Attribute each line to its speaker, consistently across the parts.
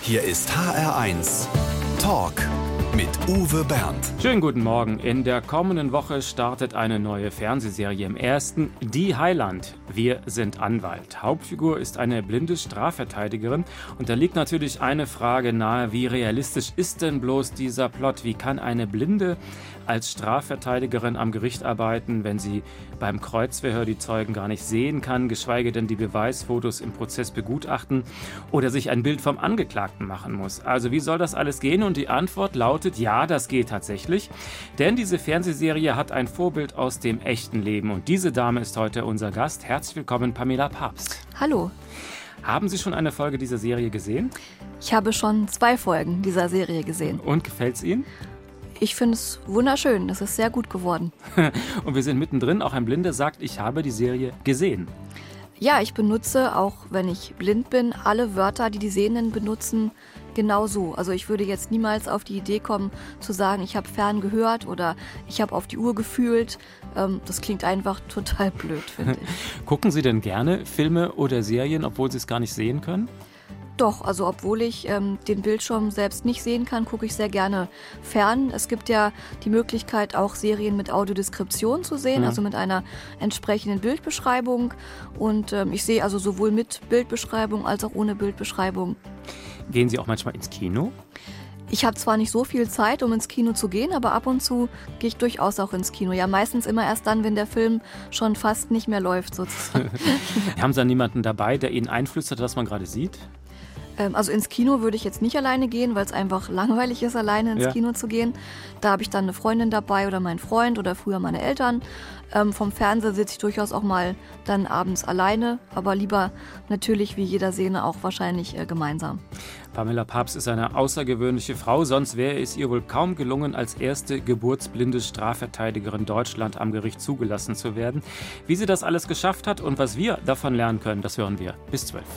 Speaker 1: Hier ist HR1 Talk mit Uwe Bernd.
Speaker 2: Schönen guten Morgen. In der kommenden Woche startet eine neue Fernsehserie im Ersten, Die Heiland. Wir sind Anwalt. Hauptfigur ist eine blinde Strafverteidigerin. Und da liegt natürlich eine Frage nahe, wie realistisch ist denn bloß dieser Plot? Wie kann eine Blinde als Strafverteidigerin am Gericht arbeiten, wenn sie beim Kreuzverhör die Zeugen gar nicht sehen kann, geschweige denn die Beweisfotos im Prozess begutachten oder sich ein Bild vom Angeklagten machen muss? Also wie soll das alles gehen? Und die Antwort lautet, ja, das geht tatsächlich. Denn diese Fernsehserie hat ein Vorbild aus dem echten Leben. Und diese Dame ist heute unser Gast. Herzlich willkommen, Pamela Papst.
Speaker 3: Hallo.
Speaker 2: Haben Sie schon eine Folge dieser Serie gesehen?
Speaker 3: Ich habe schon 2 Folgen dieser Serie gesehen.
Speaker 2: Und gefällt es Ihnen?
Speaker 3: Ich finde es wunderschön. Das ist sehr gut geworden.
Speaker 2: Und wir sind mittendrin. Auch ein Blinder sagt, ich habe die Serie gesehen.
Speaker 3: Ja, ich benutze, auch wenn ich blind bin, alle Wörter, die die Sehenden benutzen, genau so. Also ich würde jetzt niemals auf die Idee kommen, zu sagen, ich habe fern gehört oder ich habe auf die Uhr gefühlt. Das klingt einfach total blöd, finde ich.
Speaker 2: Gucken Sie denn gerne Filme oder Serien, obwohl Sie es gar nicht sehen können?
Speaker 3: Doch, also obwohl ich den Bildschirm selbst nicht sehen kann, gucke ich sehr gerne fern. Es gibt ja die Möglichkeit, auch Serien mit Audiodeskription zu sehen, also mit einer entsprechenden Bildbeschreibung. Und ich sehe also sowohl mit Bildbeschreibung als auch ohne Bildbeschreibung.
Speaker 2: Gehen Sie auch manchmal ins Kino?
Speaker 3: Ich habe zwar nicht so viel Zeit, um ins Kino zu gehen, aber ab und zu gehe ich durchaus auch ins Kino. Ja, meistens immer erst dann, wenn der Film schon fast nicht mehr läuft, sozusagen.
Speaker 2: Haben Sie dann niemanden dabei, der Ihnen einflüstert, was man gerade sieht?
Speaker 3: Also ins Kino würde ich jetzt nicht alleine gehen, weil es einfach langweilig ist, alleine ins Kino zu gehen. Da habe ich dann eine Freundin dabei oder meinen Freund oder früher meine Eltern. Vom Fernseher sitze ich durchaus auch mal dann abends alleine, aber lieber natürlich wie jeder Sehne auch wahrscheinlich gemeinsam.
Speaker 2: Pamela Papst ist eine außergewöhnliche Frau, sonst wäre es ihr wohl kaum gelungen, als erste geburtsblinde Strafverteidigerin Deutschland am Gericht zugelassen zu werden. Wie sie das alles geschafft hat und was wir davon lernen können, das hören wir bis 12.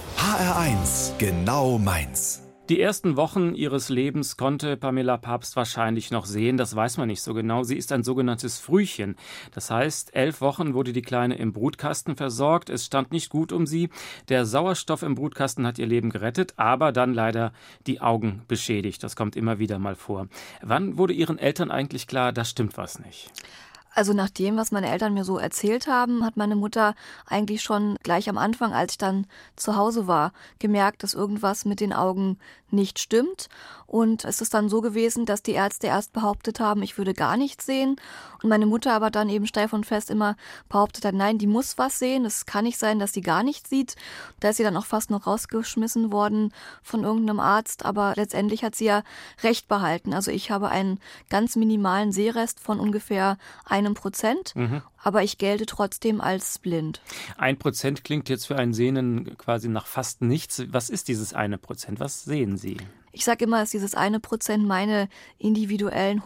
Speaker 1: HR1 genau meins.
Speaker 2: Die ersten Wochen ihres Lebens konnte Pamela Papst wahrscheinlich noch sehen, das weiß man nicht so genau. Sie ist ein sogenanntes Frühchen. Das heißt, 11 Wochen wurde die Kleine im Brutkasten versorgt. Es stand nicht gut um sie. Der Sauerstoff im Brutkasten hat ihr Leben gerettet, aber dann leider die Augen beschädigt. Das kommt immer wieder mal vor. Wann wurde Ihren Eltern eigentlich klar, da stimmt was nicht?
Speaker 3: Also nach dem, was meine Eltern mir so erzählt haben, hat meine Mutter eigentlich schon gleich am Anfang, als ich dann zu Hause war, gemerkt, dass irgendwas mit den Augen nicht stimmt. Und es ist dann so gewesen, dass die Ärzte erst behauptet haben, ich würde gar nichts sehen. Und meine Mutter aber dann eben steif und fest immer behauptet hat, nein, die muss was sehen. Es kann nicht sein, dass sie gar nichts sieht. Da ist sie dann auch fast noch rausgeschmissen worden von irgendeinem Arzt. Aber letztendlich hat sie ja recht behalten. Also ich habe einen ganz minimalen Sehrest von ungefähr 1%. Aber ich gelte trotzdem als blind.
Speaker 2: 1% klingt jetzt für einen Sehenden quasi nach fast nichts. Was ist dieses 1%? Was sehen Sie?
Speaker 3: Ich sage immer, dass dieses 1% meine individuellen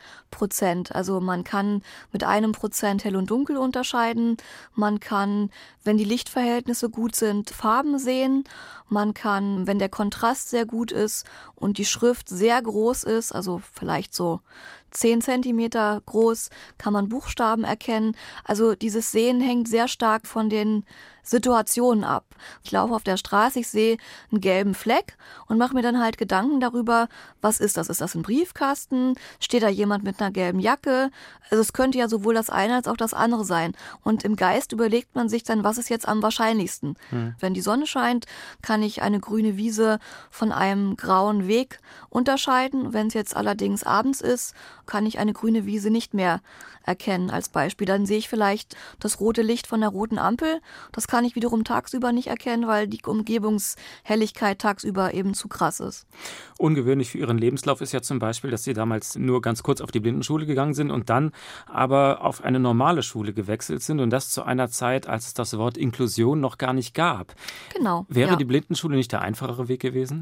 Speaker 3: 100%. Also man kann mit 1% hell und dunkel unterscheiden. Man kann, wenn die Lichtverhältnisse gut sind, Farben sehen. Man kann, wenn der Kontrast sehr gut ist und die Schrift sehr groß ist, also vielleicht so 10 Zentimeter groß, kann man Buchstaben erkennen. Also dieses Sehen hängt sehr stark von den Situationen ab. Ich laufe auf der Straße, ich sehe einen gelben Fleck und mache mir dann halt Gedanken darüber, was ist das? Ist das ein Briefkasten? Steht da jemand mit einer gelben Jacke? Also es könnte ja sowohl das eine als auch das andere sein. Und im Geist überlegt man sich dann, was ist jetzt am wahrscheinlichsten? Wenn die Sonne scheint, kann ich eine grüne Wiese von einem grauen Weg unterscheiden. Wenn es jetzt allerdings abends ist, kann ich eine grüne Wiese nicht mehr erkennen als Beispiel. Dann sehe ich vielleicht das rote Licht von der roten Ampel. Das kann ich wiederum tagsüber nicht erkennen, weil die Umgebungshelligkeit tagsüber eben zu krass ist.
Speaker 2: Ungewöhnlich für Ihren Lebenslauf ist ja zum Beispiel, dass Sie damals nur ganz kurz auf die Blindenschule gegangen sind und dann aber auf eine normale Schule gewechselt sind und das zu einer Zeit, als es das Wort Inklusion noch gar nicht gab.
Speaker 3: Genau.
Speaker 2: Wäre die Blindenschule nicht der einfachere Weg gewesen?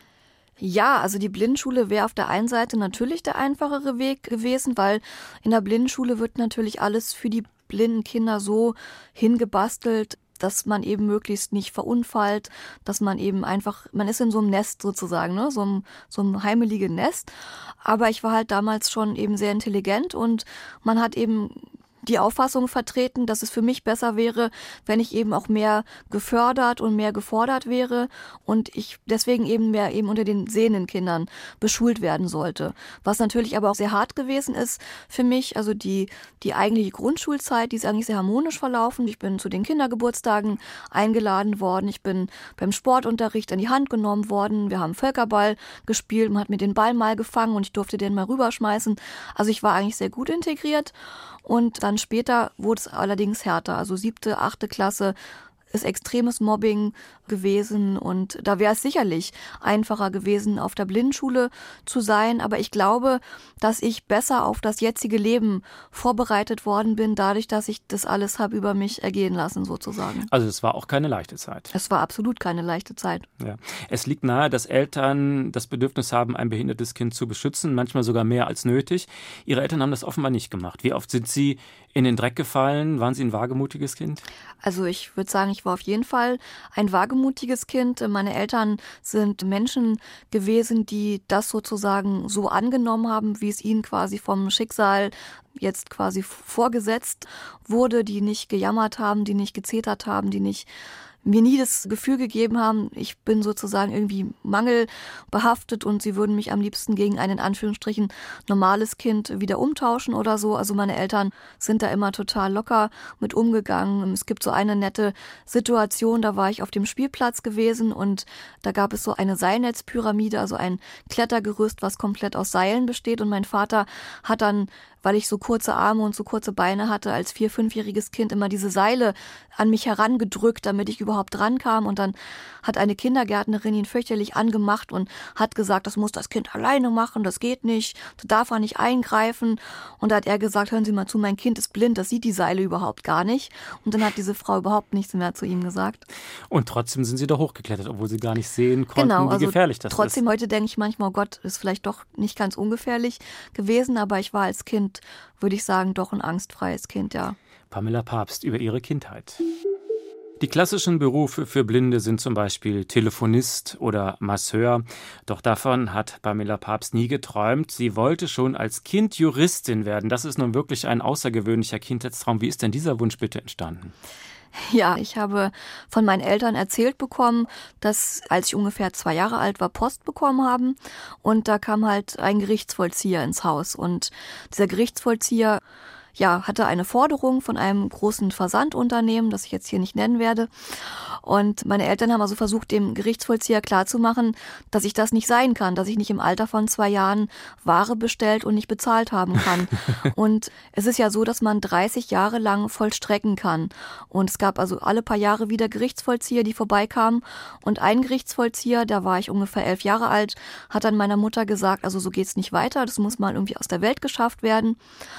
Speaker 3: Ja, also die Blindenschule wäre auf der einen Seite natürlich der einfachere Weg gewesen, weil in der Blindenschule wird natürlich alles für die blinden Kinder so hingebastelt, dass man eben möglichst nicht verunfallt, dass man eben einfach, man ist in so einem Nest sozusagen, ne? so einem heimeligen Nest. Aber ich war halt damals schon eben sehr intelligent und man hat eben die Auffassung vertreten, dass es für mich besser wäre, wenn ich eben auch mehr gefördert und mehr gefordert wäre und ich deswegen eben mehr eben unter den sehenden Kindern beschult werden sollte. Was natürlich aber auch sehr hart gewesen ist für mich, also die eigentliche Grundschulzeit, die ist eigentlich sehr harmonisch verlaufen. Ich bin zu den Kindergeburtstagen eingeladen worden, ich bin beim Sportunterricht an die Hand genommen worden, wir haben Völkerball gespielt, man hat mir den Ball mal gefangen und ich durfte den mal rüberschmeißen. Also ich war eigentlich sehr gut integriert und dann später wurde es allerdings härter. Also 7., 8. Klasse ist extremes Mobbing gewesen und da wäre es sicherlich einfacher gewesen, auf der Blindenschule zu sein. Aber ich glaube, dass ich besser auf das jetzige Leben vorbereitet worden bin, dadurch, dass ich das alles habe über mich ergehen lassen sozusagen.
Speaker 2: Also es war auch keine leichte Zeit.
Speaker 3: Es war absolut keine leichte Zeit.
Speaker 2: Ja. Es liegt nahe, dass Eltern das Bedürfnis haben, ein behindertes Kind zu beschützen, manchmal sogar mehr als nötig. Ihre Eltern haben das offenbar nicht gemacht. Wie oft sind Sie in den Dreck gefallen? Waren Sie ein wagemutiges Kind?
Speaker 3: Also ich würde sagen, ich war auf jeden Fall ein wagemutiges Kind. Meine Eltern sind Menschen gewesen, die das sozusagen so angenommen haben, wie es ihnen quasi vom Schicksal jetzt quasi vorgesetzt wurde, die nicht gejammert haben, die nicht gezetert haben, die nicht mir nie das Gefühl gegeben haben, ich bin sozusagen irgendwie mangelbehaftet und sie würden mich am liebsten gegen ein in Anführungsstrichen normales Kind wieder umtauschen oder so. Also meine Eltern sind da immer total locker mit umgegangen. Es gibt so eine nette Situation, da war ich auf dem Spielplatz gewesen und da gab es so eine Seilnetzpyramide, also ein Klettergerüst, was komplett aus Seilen besteht und mein Vater hat dann, weil ich so kurze Arme und so kurze Beine hatte, als 4-, 5-jähriges Kind immer diese Seile an mich herangedrückt, damit ich überhaupt rankam. Und dann hat eine Kindergärtnerin ihn fürchterlich angemacht und hat gesagt, das muss das Kind alleine machen, das geht nicht, da darf er nicht eingreifen. Und da hat er gesagt, hören Sie mal zu, mein Kind ist blind, das sieht die Seile überhaupt gar nicht. Und dann hat diese Frau überhaupt nichts mehr zu ihm gesagt.
Speaker 2: Und trotzdem sind Sie da hochgeklettert, obwohl Sie gar nicht sehen konnten,
Speaker 3: genau,
Speaker 2: wie
Speaker 3: also
Speaker 2: gefährlich das
Speaker 3: trotzdem
Speaker 2: ist.
Speaker 3: Heute denke ich manchmal, oh Gott, ist vielleicht doch nicht ganz ungefährlich gewesen, aber ich war als Kind, würde ich sagen, doch ein angstfreies Kind, ja.
Speaker 2: Pamela Papst über ihre Kindheit. Die klassischen Berufe für Blinde sind zum Beispiel Telefonist oder Masseur. Doch davon hat Pamela Papst nie geträumt. Sie wollte schon als Kind Juristin werden. Das ist nun wirklich ein außergewöhnlicher Kindheitstraum. Wie ist denn dieser Wunsch bitte entstanden?
Speaker 3: Ja, ich habe von meinen Eltern erzählt bekommen, dass, als ich ungefähr 2 Jahre alt war, Post bekommen haben. Und da kam halt ein Gerichtsvollzieher ins Haus. Und dieser Gerichtsvollzieher hatte eine Forderung von einem großen Versandunternehmen, das ich jetzt hier nicht nennen werde. Und meine Eltern haben also versucht, dem Gerichtsvollzieher klarzumachen, dass ich das nicht sein kann, dass ich nicht im Alter von 2 Jahren Ware bestellt und nicht bezahlt haben kann. Und es ist ja so, dass man 30 Jahre lang vollstrecken kann. Und es gab also alle paar Jahre wieder Gerichtsvollzieher, die vorbeikamen. Und ein Gerichtsvollzieher, da war ich ungefähr 11 Jahre alt, hat dann meiner Mutter gesagt, also so geht's nicht weiter, das muss mal irgendwie aus der Welt geschafft werden.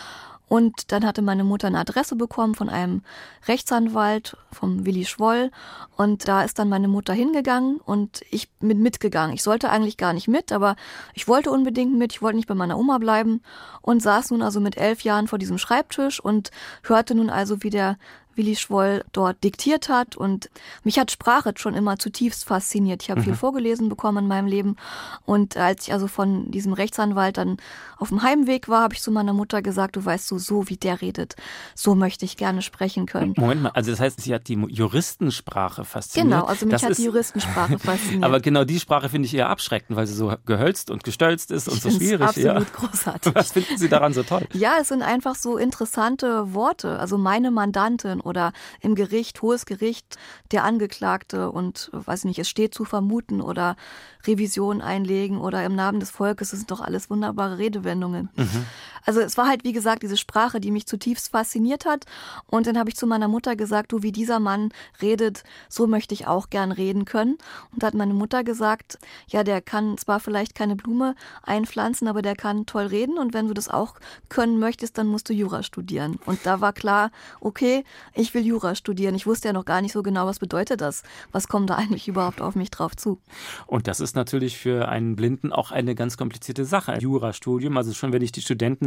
Speaker 3: Und dann hatte meine Mutter eine Adresse bekommen von einem Rechtsanwalt, vom Willi Schwoll. Und da ist dann meine Mutter hingegangen und ich bin mitgegangen. Ich sollte eigentlich gar nicht mit, aber ich wollte unbedingt mit. Ich wollte nicht bei meiner Oma bleiben und saß nun also mit 11 Jahren vor diesem Schreibtisch und hörte nun also, wie der Willi Schwoll dort diktiert hat. Und mich hat Sprache schon immer zutiefst fasziniert. Ich habe viel vorgelesen bekommen in meinem Leben. Und als ich also von diesem Rechtsanwalt dann auf dem Heimweg war, habe ich zu meiner Mutter gesagt, du weißt so wie der redet, so möchte ich gerne sprechen können.
Speaker 2: Moment mal, also das heißt, sie hat die Juristensprache fasziniert.
Speaker 3: Genau, also mich hat die Juristensprache fasziniert.
Speaker 2: Aber genau die Sprache finde ich eher abschreckend, weil sie so gehölzt und gestölzt ist und so schwierig.
Speaker 3: Absolut großartig.
Speaker 2: Was finden Sie daran so toll?
Speaker 3: Ja, es sind einfach so interessante Worte. Also meine Mandantin oder im Gericht, hohes Gericht, der Angeklagte und, weiß nicht, es steht zu vermuten oder Revision einlegen oder im Namen des Volkes, das sind doch alles wunderbare Redewendungen. Also es war halt, wie gesagt, diese Sprache, die mich zutiefst fasziniert hat. Und dann habe ich zu meiner Mutter gesagt, du, wie dieser Mann redet, so möchte ich auch gern reden können. Und da hat meine Mutter gesagt, ja, der kann zwar vielleicht keine Blume einpflanzen, aber der kann toll reden. Und wenn du das auch können möchtest, dann musst du Jura studieren. Und da war klar, okay, ich will Jura studieren. Ich wusste ja noch gar nicht so genau, was bedeutet das? Was kommt da eigentlich überhaupt auf mich drauf zu?
Speaker 2: Und das ist natürlich für einen Blinden auch eine ganz komplizierte Sache. Jurastudium, also schon wenn ich die Studenten sehe,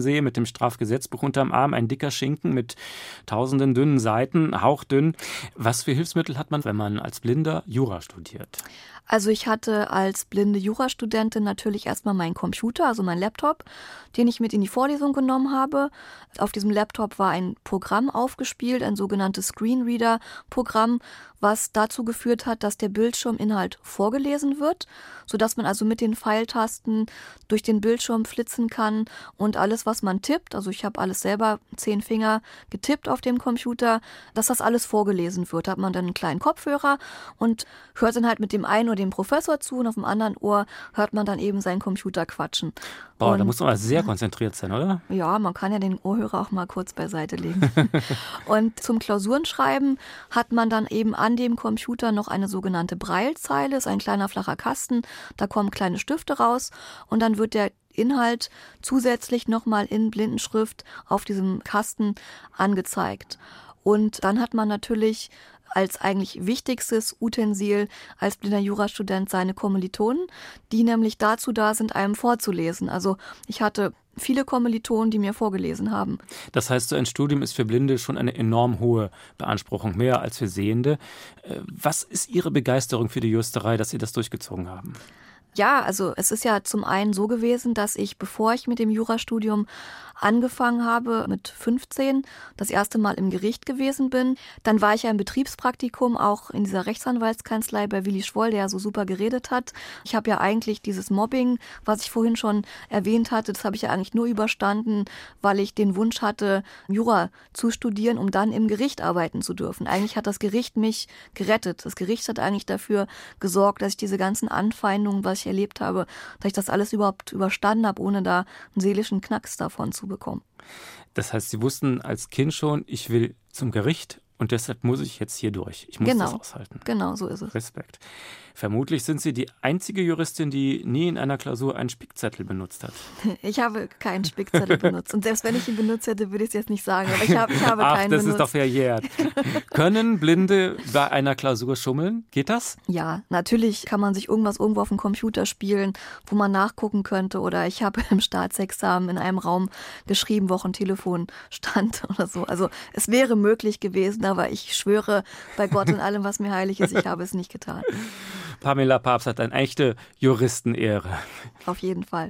Speaker 2: sehe, mit dem Strafgesetzbuch unterm Arm, ein dicker Schinken mit tausenden dünnen Seiten, hauchdünn. Was für Hilfsmittel hat man, wenn man als Blinder Jura studiert?
Speaker 3: Also ich hatte als blinde Jurastudentin natürlich erstmal meinen Computer, also meinen Laptop, den ich mit in die Vorlesung genommen habe. Auf diesem Laptop war ein Programm aufgespielt, ein sogenanntes Screenreader-Programm, was dazu geführt hat, dass der Bildschirminhalt vorgelesen wird, sodass man also mit den Pfeiltasten durch den Bildschirm flitzen kann und alles, was man tippt, also ich habe alles selber 10 Finger getippt auf dem Computer, dass das alles vorgelesen wird. Da hat man dann einen kleinen Kopfhörer und hört dann halt mit dem einen oder dem Professor zu und auf dem anderen Ohr hört man dann eben seinen Computer quatschen.
Speaker 2: Boah, da muss man aber sehr konzentriert sein, oder?
Speaker 3: Ja, man kann ja den Ohrhörer auch mal kurz beiseite legen. Und zum Klausurenschreiben hat man dann eben an dem Computer noch eine sogenannte Braillezeile, ist ein kleiner flacher Kasten, da kommen kleine Stifte raus und dann wird der Inhalt zusätzlich nochmal in Blindenschrift auf diesem Kasten angezeigt. Und dann hat man natürlich als eigentlich wichtigstes Utensil als blinder Jurastudent seine Kommilitonen, die nämlich dazu da sind, einem vorzulesen. Also ich hatte viele Kommilitonen, die mir vorgelesen haben.
Speaker 2: Das heißt, so ein Studium ist für Blinde schon eine enorm hohe Beanspruchung, mehr als für Sehende. Was ist Ihre Begeisterung für die Juristerei, dass Sie das durchgezogen haben?
Speaker 3: Ja, also es ist ja zum einen so gewesen, dass ich, bevor ich mit dem Jurastudium angefangen habe, mit 15, das erste Mal im Gericht gewesen bin. Dann war ich ja im Betriebspraktikum auch in dieser Rechtsanwaltskanzlei bei Willi Schwoll, der ja so super geredet hat. Ich habe ja eigentlich dieses Mobbing, was ich vorhin schon erwähnt hatte, das habe ich ja eigentlich nur überstanden, weil ich den Wunsch hatte, Jura zu studieren, um dann im Gericht arbeiten zu dürfen. Eigentlich hat das Gericht mich gerettet. Das Gericht hat eigentlich dafür gesorgt, dass ich diese ganzen Anfeindungen, was ich erlebt habe, dass ich das alles überhaupt überstanden habe, ohne da einen seelischen Knacks davon zu bekommen.
Speaker 2: Das heißt, Sie wussten als Kind schon, ich will zum Gericht und deshalb muss ich jetzt hier durch. Ich muss das aushalten.
Speaker 3: Genau, so ist es.
Speaker 2: Respekt. Vermutlich sind Sie die einzige Juristin, die nie in einer Klausur einen Spickzettel benutzt hat.
Speaker 3: Ich habe keinen Spickzettel benutzt. Und selbst wenn ich ihn benutzt hätte, würde ich es jetzt nicht sagen. Aber ich habe keinen benutzt.
Speaker 2: Das ist doch verjährt. Können Blinde bei einer Klausur schummeln? Geht das?
Speaker 3: Ja, natürlich kann man sich irgendwo auf dem Computer spielen, wo man nachgucken könnte. Oder ich habe im Staatsexamen in einem Raum geschrieben, wo auch ein Telefon stand oder so. Also es wäre möglich gewesen, aber ich schwöre bei Gott und allem, was mir heilig ist, ich habe es nicht getan.
Speaker 2: Pamela Papst hat eine echte Juristenehre.
Speaker 3: Auf jeden Fall.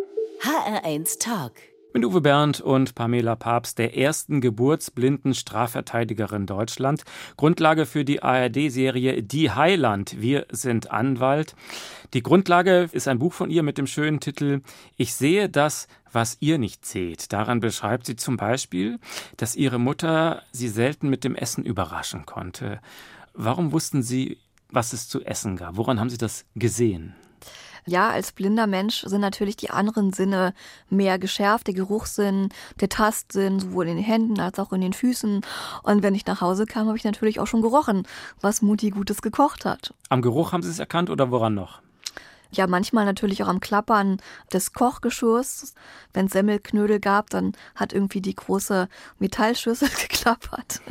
Speaker 4: HR1 Talk.
Speaker 2: Mit Uwe Bernd und Pamela Papst, der ersten geburtsblinden Strafverteidigerin Deutschland. Grundlage für die ARD-Serie Die Heiland. Wir sind Anwalt. Die Grundlage ist ein Buch von ihr mit dem schönen Titel Ich sehe das, was ihr nicht seht. Daran beschreibt sie zum Beispiel, dass ihre Mutter sie selten mit dem Essen überraschen konnte. Warum wussten Sie, was es zu essen gab? Woran haben Sie das gesehen?
Speaker 3: Ja, als blinder Mensch sind natürlich die anderen Sinne mehr geschärft. Der Geruchssinn, der Tastsinn, sowohl in den Händen als auch in den Füßen. Und wenn ich nach Hause kam, habe ich natürlich auch schon gerochen, was Mutti Gutes gekocht hat.
Speaker 2: Am Geruch haben Sie es erkannt oder woran noch?
Speaker 3: Ja, manchmal natürlich auch am Klappern des Kochgeschirrs. Wenn es Semmelknödel gab, dann hat irgendwie die große Metallschüssel geklappert.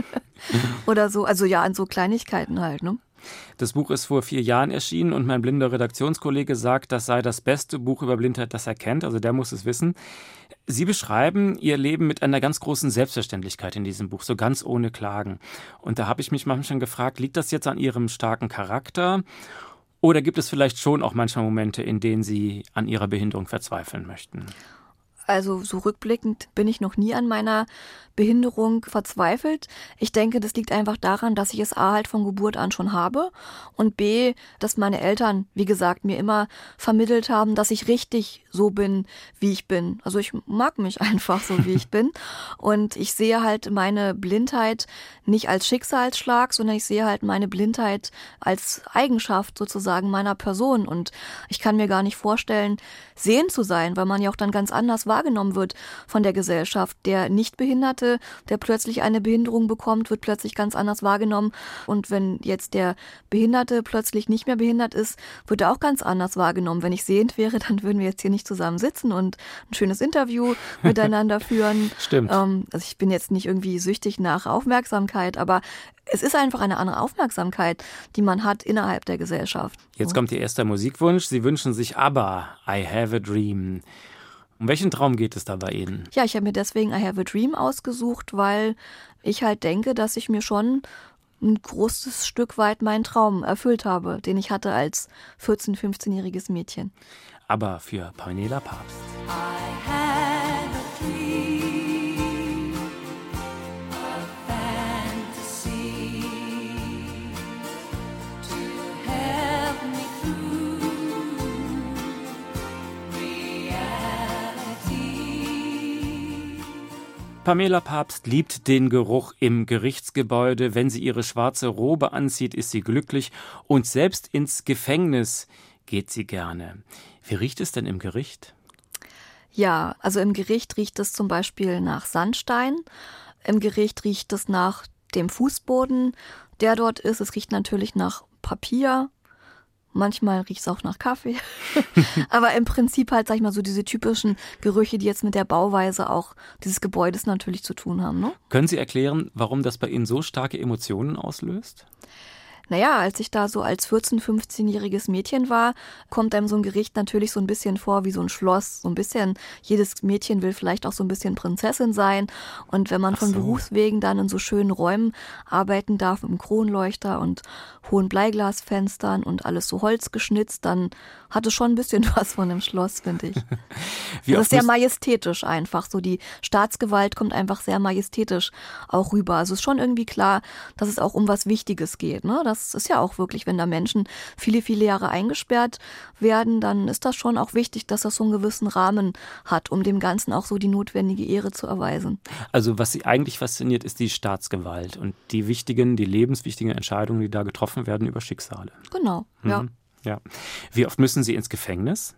Speaker 3: Oder so. Also ja, an so Kleinigkeiten halt, ne?
Speaker 2: Das Buch ist vor 4 Jahren erschienen und mein blinder Redaktionskollege sagt, das sei das beste Buch über Blindheit, das er kennt. Also der muss es wissen. Sie beschreiben Ihr Leben mit einer ganz großen Selbstverständlichkeit in diesem Buch, so ganz ohne Klagen. Und da habe ich mich manchmal gefragt, liegt das jetzt an Ihrem starken Charakter? Oder gibt es vielleicht schon auch manchmal Momente, in denen Sie an Ihrer Behinderung verzweifeln möchten?
Speaker 3: Also so rückblickend bin ich noch nie an meiner Behinderung verzweifelt. Ich denke, das liegt einfach daran, dass ich es A halt von Geburt an schon habe und B, dass meine Eltern, wie gesagt, mir immer vermittelt haben, dass ich richtig so bin, wie ich bin. Also ich mag mich einfach so, wie ich bin und ich sehe halt meine Blindheit nicht als Schicksalsschlag, sondern ich sehe halt meine Blindheit als Eigenschaft sozusagen meiner Person und ich kann mir gar nicht vorstellen, sehend zu sein, weil man ja auch dann ganz anders wahrgenommen wird von der Gesellschaft. Der Nichtbehinderte, der plötzlich eine Behinderung bekommt, wird plötzlich ganz anders wahrgenommen. Und wenn jetzt der Behinderte plötzlich nicht mehr behindert ist, wird er auch ganz anders wahrgenommen. Wenn ich sehend wäre, dann würden wir jetzt hier nicht zusammen sitzen und ein schönes Interview miteinander führen.
Speaker 2: Stimmt.
Speaker 3: Also ich bin jetzt nicht irgendwie süchtig nach Aufmerksamkeit, aber es ist einfach eine andere Aufmerksamkeit, die man hat innerhalb der Gesellschaft.
Speaker 2: Jetzt kommt Ihr erster Musikwunsch. Sie wünschen sich ABBA, I Have a Dream. Um welchen Traum geht es da bei Ihnen?
Speaker 3: Ja, ich habe mir deswegen I Have a Dream ausgesucht, weil ich halt denke, dass ich mir schon ein großes Stück weit meinen Traum erfüllt habe, den ich hatte als 14-, 15-jähriges Mädchen.
Speaker 2: Aber für Pamela Papst.
Speaker 5: I had a dream, a fantasy to help me through reality.
Speaker 2: Pamela Papst liebt den Geruch im Gerichtsgebäude. Wenn sie ihre schwarze Robe anzieht, ist sie glücklich. Und selbst ins Gefängnis geht sie gerne. Wie riecht es denn im Gericht?
Speaker 3: Ja, also im Gericht riecht es zum Beispiel nach Sandstein. Im Gericht riecht es nach dem Fußboden, der dort ist. Es riecht natürlich nach Papier. Manchmal riecht es auch nach Kaffee. Aber im Prinzip halt, sag ich mal, so diese typischen Gerüche, die jetzt mit der Bauweise auch dieses Gebäudes natürlich zu tun haben, ne?
Speaker 2: Können Sie erklären, warum das bei Ihnen so starke Emotionen auslöst?
Speaker 3: Naja, als ich da so als 14-, 15-jähriges Mädchen war, kommt einem so ein Gericht natürlich so ein bisschen vor wie so ein Schloss. So ein bisschen, jedes Mädchen will vielleicht auch so ein bisschen Prinzessin sein. Und wenn man von Berufswegen dann in so schönen Räumen arbeiten darf, mit einem Kronleuchter und hohen Bleiglasfenstern und alles so holzgeschnitzt, dann hat es schon ein bisschen was von einem Schloss, finde ich. Das ist sehr majestätisch einfach. So die Staatsgewalt kommt einfach sehr majestätisch auch rüber. Also es ist schon irgendwie klar, dass es auch um was Wichtiges geht, ne? Das ist ja auch wirklich, wenn da Menschen viele, viele Jahre eingesperrt werden, dann ist das schon auch wichtig, dass das so einen gewissen Rahmen hat, um dem Ganzen auch so die notwendige Ehre zu erweisen.
Speaker 2: Also was Sie eigentlich fasziniert, ist die Staatsgewalt und die lebenswichtigen Entscheidungen, die da getroffen werden über Schicksale.
Speaker 3: Genau, ja.
Speaker 2: Ja. Wie oft müssen Sie ins Gefängnis?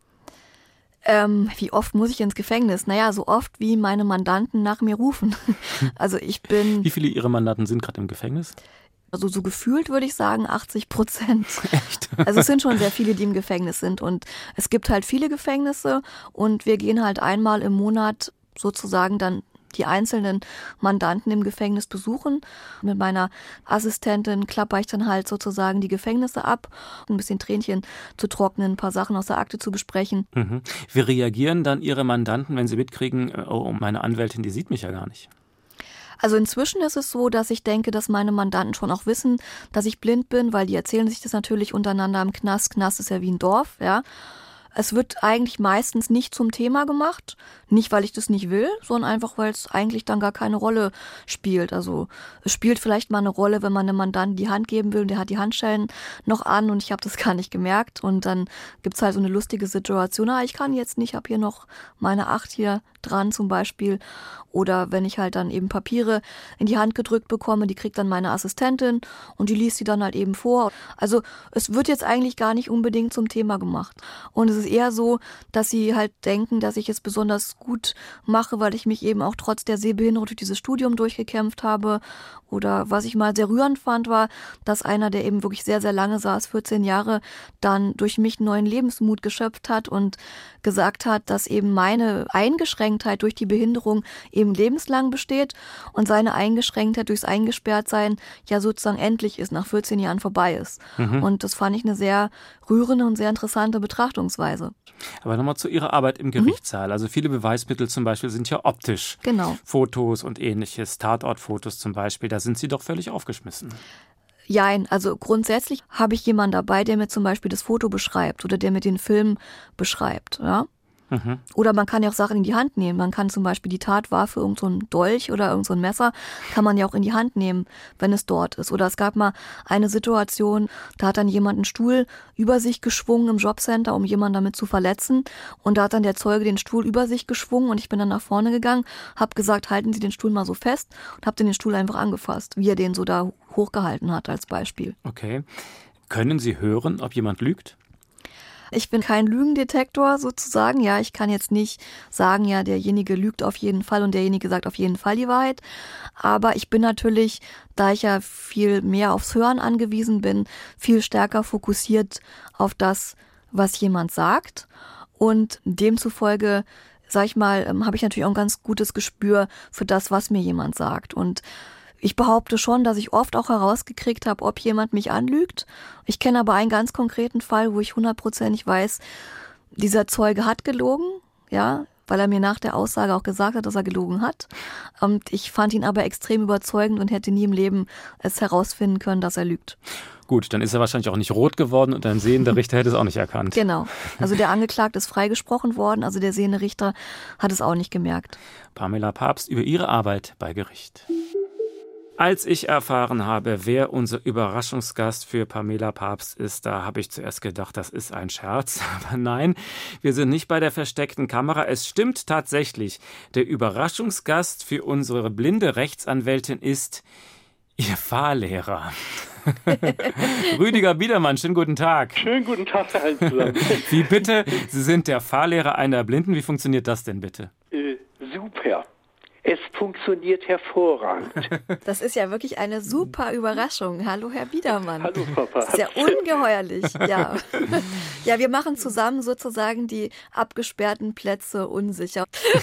Speaker 3: Wie oft muss ich ins Gefängnis? Naja, so oft, wie meine Mandanten nach mir rufen. Also
Speaker 2: Wie viele Ihrer Mandanten sind gerade im Gefängnis?
Speaker 3: Also so gefühlt würde ich sagen 80%.
Speaker 2: Echt?
Speaker 3: Also es sind schon sehr viele, die im Gefängnis sind. Und es gibt halt viele Gefängnisse und wir gehen halt einmal im Monat sozusagen dann die einzelnen Mandanten im Gefängnis besuchen. Mit meiner Assistentin klapper ich dann halt sozusagen die Gefängnisse ab, ein bisschen Tränchen zu trocknen, ein paar Sachen aus der Akte zu besprechen.
Speaker 2: Mhm. Wie reagieren dann Ihre Mandanten, wenn sie mitkriegen, oh, meine Anwältin, die sieht mich ja gar nicht?
Speaker 3: Also inzwischen ist es so, dass ich denke, dass meine Mandanten schon auch wissen, dass ich blind bin, weil die erzählen sich das natürlich untereinander im Knast. Knast ist ja wie ein Dorf, ja. Es wird eigentlich meistens nicht zum Thema gemacht. Nicht, weil ich das nicht will, sondern einfach, weil es eigentlich dann gar keine Rolle spielt. Also es spielt vielleicht mal eine Rolle, wenn man einem Mandanten die Hand geben will und der hat die Handschellen noch an und ich habe das gar nicht gemerkt. Und dann gibt's halt so eine lustige Situation. Ich kann jetzt nicht, ich habe hier noch meine 8 hier dran zum Beispiel. Oder wenn ich halt dann eben Papiere in die Hand gedrückt bekomme, die kriegt dann meine Assistentin und die liest sie dann halt eben vor. Also es wird jetzt eigentlich gar nicht unbedingt zum Thema gemacht. Und es ist eher so, dass sie halt denken, dass ich es besonders gut mache, weil ich mich eben auch trotz der Sehbehinderung durch dieses Studium durchgekämpft habe. Oder was ich mal sehr rührend fand, war, dass einer, der eben wirklich sehr, sehr lange saß, 14 Jahre, dann durch mich neuen Lebensmut geschöpft hat und gesagt hat, dass eben meine Eingeschränktheit durch die Behinderung eben lebenslang besteht und seine Eingeschränktheit durchs Eingesperrtsein ja sozusagen endlich ist, nach 14 Jahren vorbei ist. Und das fand ich eine sehr rührende und sehr interessante Betrachtungsweise.
Speaker 2: Aber nochmal zu Ihrer Arbeit im Gerichtssaal. Also viele Beweismittel zum Beispiel sind ja optisch.
Speaker 3: Genau.
Speaker 2: Fotos und ähnliches, Tatortfotos zum Beispiel, da sind Sie doch völlig aufgeschmissen.
Speaker 3: Jein, also grundsätzlich habe ich jemanden dabei, der mir zum Beispiel das Foto beschreibt oder der mir den Film beschreibt, ja. Oder man kann ja auch Sachen in die Hand nehmen. Man kann zum Beispiel die Tatwaffe, irgend so ein Dolch oder irgend so ein Messer, kann man ja auch in die Hand nehmen, wenn es dort ist. Oder es gab mal eine Situation, da hat dann jemand einen Stuhl über sich geschwungen im Jobcenter, um jemanden damit zu verletzen. Und da hat dann der Zeuge den Stuhl über sich geschwungen und ich bin dann nach vorne gegangen, habe gesagt, halten Sie den Stuhl mal so fest und habe den Stuhl einfach angefasst, wie er den so da hochgehalten hat als Beispiel.
Speaker 2: Okay. Können Sie hören, ob jemand lügt?
Speaker 3: Ich bin kein Lügendetektor sozusagen. Ja, ich kann jetzt nicht sagen, ja, derjenige lügt auf jeden Fall und derjenige sagt auf jeden Fall die Wahrheit. Aber ich bin natürlich, da ich ja viel mehr aufs Hören angewiesen bin, viel stärker fokussiert auf das, was jemand sagt. Und demzufolge, sag ich mal, habe ich natürlich auch ein ganz gutes Gespür für das, was mir jemand sagt. Und ich behaupte schon, dass ich oft auch herausgekriegt habe, ob jemand mich anlügt. Ich kenne aber einen ganz konkreten Fall, wo ich 100%ig weiß, dieser Zeuge hat gelogen. ja, weil er mir nach der Aussage auch gesagt hat, dass er gelogen hat. Und ich fand ihn aber extrem überzeugend und hätte nie im Leben es herausfinden können, dass er lügt.
Speaker 2: Gut, dann ist er wahrscheinlich auch nicht rot geworden und ein sehender Richter hätte es auch nicht erkannt.
Speaker 3: Genau. Also der Angeklagte ist freigesprochen worden, also der sehende Richter hat es auch nicht gemerkt.
Speaker 2: Pamela Papst über ihre Arbeit bei Gericht. Als ich erfahren habe, wer unser Überraschungsgast für Pamela Papst ist, da habe ich zuerst gedacht, das ist ein Scherz. Aber nein, wir sind nicht bei der versteckten Kamera. Es stimmt tatsächlich. Der Überraschungsgast für unsere blinde Rechtsanwältin ist Ihr Fahrlehrer. Rüdiger Biedermann, schönen guten Tag.
Speaker 6: Schönen guten Tag, Herr Heinz zusammen.
Speaker 2: Wie bitte? Sie sind der Fahrlehrer einer Blinden. Wie funktioniert das denn bitte?
Speaker 6: Super. Es funktioniert hervorragend.
Speaker 3: Das ist ja wirklich eine super Überraschung. Hallo, Herr Biedermann.
Speaker 6: Hallo, Frau Papst.
Speaker 3: Das ist ja ungeheuerlich, ja. Ja, wir machen zusammen sozusagen die abgesperrten Plätze unsicher.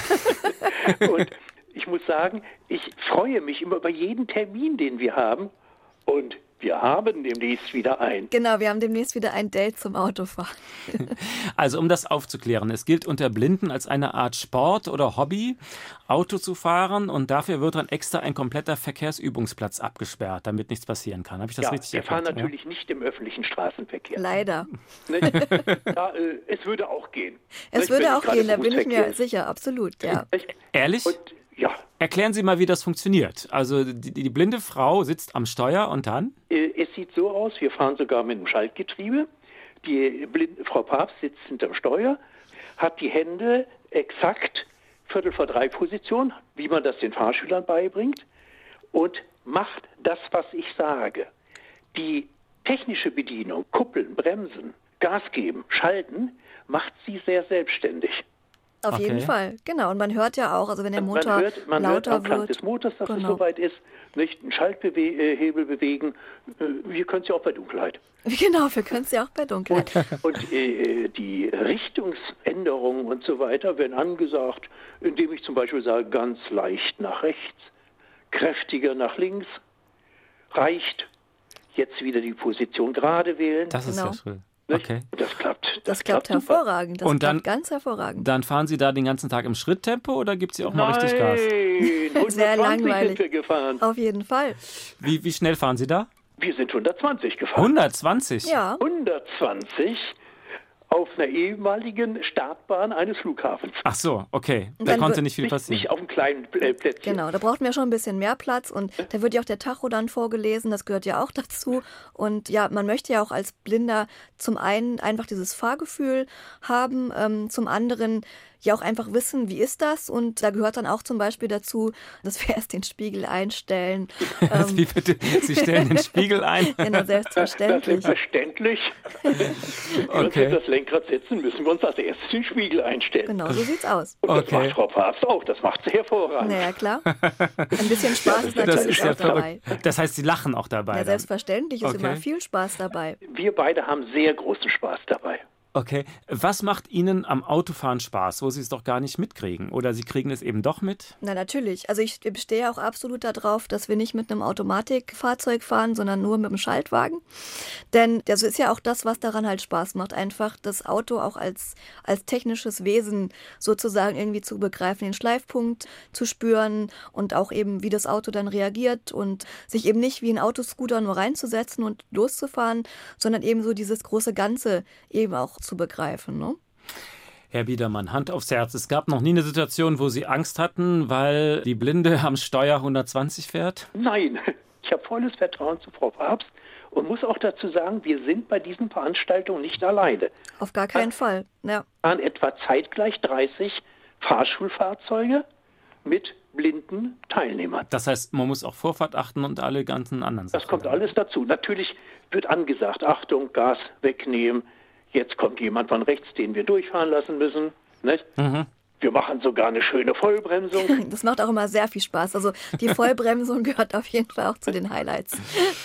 Speaker 6: Und ich muss sagen, ich freue mich immer über jeden Termin, den wir haben. Und wir haben demnächst wieder einen.
Speaker 3: Genau, wir haben demnächst wieder ein Date zum Autofahren.
Speaker 2: Also um das aufzuklären, es gilt unter Blinden als eine Art Sport oder Hobby, Auto zu fahren und dafür wird dann extra ein kompletter Verkehrsübungsplatz abgesperrt, damit nichts passieren kann. Habe ich das richtig
Speaker 6: wir
Speaker 2: erkannt?
Speaker 6: fahren natürlich nicht im öffentlichen Straßenverkehr.
Speaker 3: Leider.
Speaker 6: Nicht? Ja, es würde auch gehen.
Speaker 3: Es
Speaker 6: Nicht,
Speaker 3: würde
Speaker 6: wenn
Speaker 3: auch
Speaker 6: gerade
Speaker 3: gehen, da bin ich mir
Speaker 6: Fußverkehr ist.
Speaker 3: sicher, absolut, ja.
Speaker 6: Nicht?
Speaker 2: Ehrlich?
Speaker 6: Und ja,
Speaker 2: Erklären Sie mal, wie das funktioniert. Also die blinde Frau sitzt am Steuer und dann?
Speaker 6: es sieht so aus, wir fahren sogar mit einem Schaltgetriebe. Die Frau Papst sitzt hinterm Steuer, hat die Hände exakt 2:45 Position, wie man das den Fahrschülern beibringt, und macht das, was ich sage. Die technische Bedienung, Kuppeln, Bremsen, Gas geben, schalten, macht sie sehr selbstständig.
Speaker 3: Auf jeden Fall, genau. Und man hört ja auch, also wenn der Motor
Speaker 6: man hört
Speaker 3: lauter
Speaker 6: am Klang
Speaker 3: wird.
Speaker 6: des Motors, dass es
Speaker 3: Genau.
Speaker 6: soweit ist, nicht einen Schalthebel bewegen. Wir können es ja auch bei Dunkelheit.
Speaker 3: Genau, wir können es ja auch bei Dunkelheit.
Speaker 6: Und die Richtungsänderungen und so weiter werden angesagt, indem ich zum Beispiel sage, ganz leicht nach rechts, kräftiger nach links, reicht, jetzt wieder die Position gerade wählen.
Speaker 2: Das ist
Speaker 3: Genau.
Speaker 2: ja schön.
Speaker 6: Nicht?
Speaker 2: Okay.
Speaker 6: Das klappt.
Speaker 3: Das klappt
Speaker 6: super.
Speaker 3: hervorragend. Das
Speaker 2: Und dann-
Speaker 3: klappt ganz hervorragend.
Speaker 2: Dann fahren Sie da den ganzen Tag im Schritttempo oder gibt Sie auch mal richtig Gas?
Speaker 6: Nein, 120
Speaker 3: Sehr langweilig.
Speaker 6: sind wir gefahren.
Speaker 3: Auf jeden Fall.
Speaker 2: Wie schnell fahren Sie da?
Speaker 6: Wir sind 120 gefahren.
Speaker 2: 120?
Speaker 3: Ja.
Speaker 6: 120 auf einer ehemaligen Startbahn eines Flughafens.
Speaker 2: Ach so, okay. Da
Speaker 3: dann
Speaker 2: konnte
Speaker 3: wird-
Speaker 2: nicht viel passieren.
Speaker 6: Nicht auf einem kleinen Plätzchen.
Speaker 3: Genau, da brauchten wir schon ein bisschen mehr Platz und da wird ja auch der Tacho dann vorgelesen, das gehört ja auch dazu. Und ja, man möchte ja auch als Blinder zum einen einfach dieses Fahrgefühl haben, zum anderen ja auch einfach wissen, wie ist das? Und da gehört dann auch zum Beispiel dazu, dass wir erst den Spiegel einstellen.
Speaker 2: Wie bitte? Sie stellen den Spiegel ein?
Speaker 3: Genau, selbstverständlich.
Speaker 6: Selbstverständlich. Wenn
Speaker 2: Okay.
Speaker 6: wir das Lenkrad setzen, müssen wir uns als erstes den Spiegel einstellen.
Speaker 3: Genau, so sieht's aus.
Speaker 6: Und das
Speaker 2: Okay.
Speaker 6: macht Frau Papst auch. Das macht sie hervorragend.
Speaker 3: Naja, klar. Ein bisschen Spaß ist
Speaker 2: Das
Speaker 3: natürlich
Speaker 2: ist ja
Speaker 3: auch dabei.
Speaker 2: verrückt. Das heißt, Sie lachen auch dabei.
Speaker 3: Ja,
Speaker 2: dann.
Speaker 3: selbstverständlich ist
Speaker 2: Okay.
Speaker 3: immer viel Spaß dabei.
Speaker 6: Wir beide haben sehr großen Spaß dabei.
Speaker 2: Okay. Was macht Ihnen am Autofahren Spaß, wo Sie es doch gar nicht mitkriegen? Oder Sie kriegen es eben doch mit?
Speaker 3: Na, natürlich. Also ich bestehe auch absolut darauf, dass wir nicht mit einem Automatikfahrzeug fahren, sondern nur mit einem Schaltwagen. Denn das ist ja auch das, was daran halt Spaß macht. Einfach das Auto auch als technisches Wesen sozusagen irgendwie zu begreifen, den Schleifpunkt zu spüren und auch eben, wie das Auto dann reagiert und sich eben nicht wie ein Autoscooter nur reinzusetzen und loszufahren, sondern eben so dieses große Ganze eben auch zu begreifen, ne?
Speaker 2: Herr Biedermann, Hand aufs Herz. Es gab noch nie eine Situation, wo Sie Angst hatten, weil die Blinde am Steuer 120 fährt?
Speaker 6: Nein, ich habe volles Vertrauen zu Frau Papst und muss auch dazu sagen, wir sind bei diesen Veranstaltungen nicht alleine.
Speaker 3: Auf gar keinen Fall. Ja.
Speaker 6: Es waren etwa zeitgleich 30 Fahrschulfahrzeuge mit blinden Teilnehmern.
Speaker 2: Das heißt, man muss auch Vorfahrt achten und alle ganzen anderen Sachen.
Speaker 6: Das kommt alles dazu. Natürlich wird angesagt, Achtung, Gas wegnehmen. Jetzt kommt jemand von rechts, den wir durchfahren lassen müssen. Nicht? Wir machen sogar eine schöne Vollbremsung.
Speaker 3: Das macht auch immer sehr viel Spaß. Also die Vollbremsung gehört auf jeden Fall auch zu den Highlights.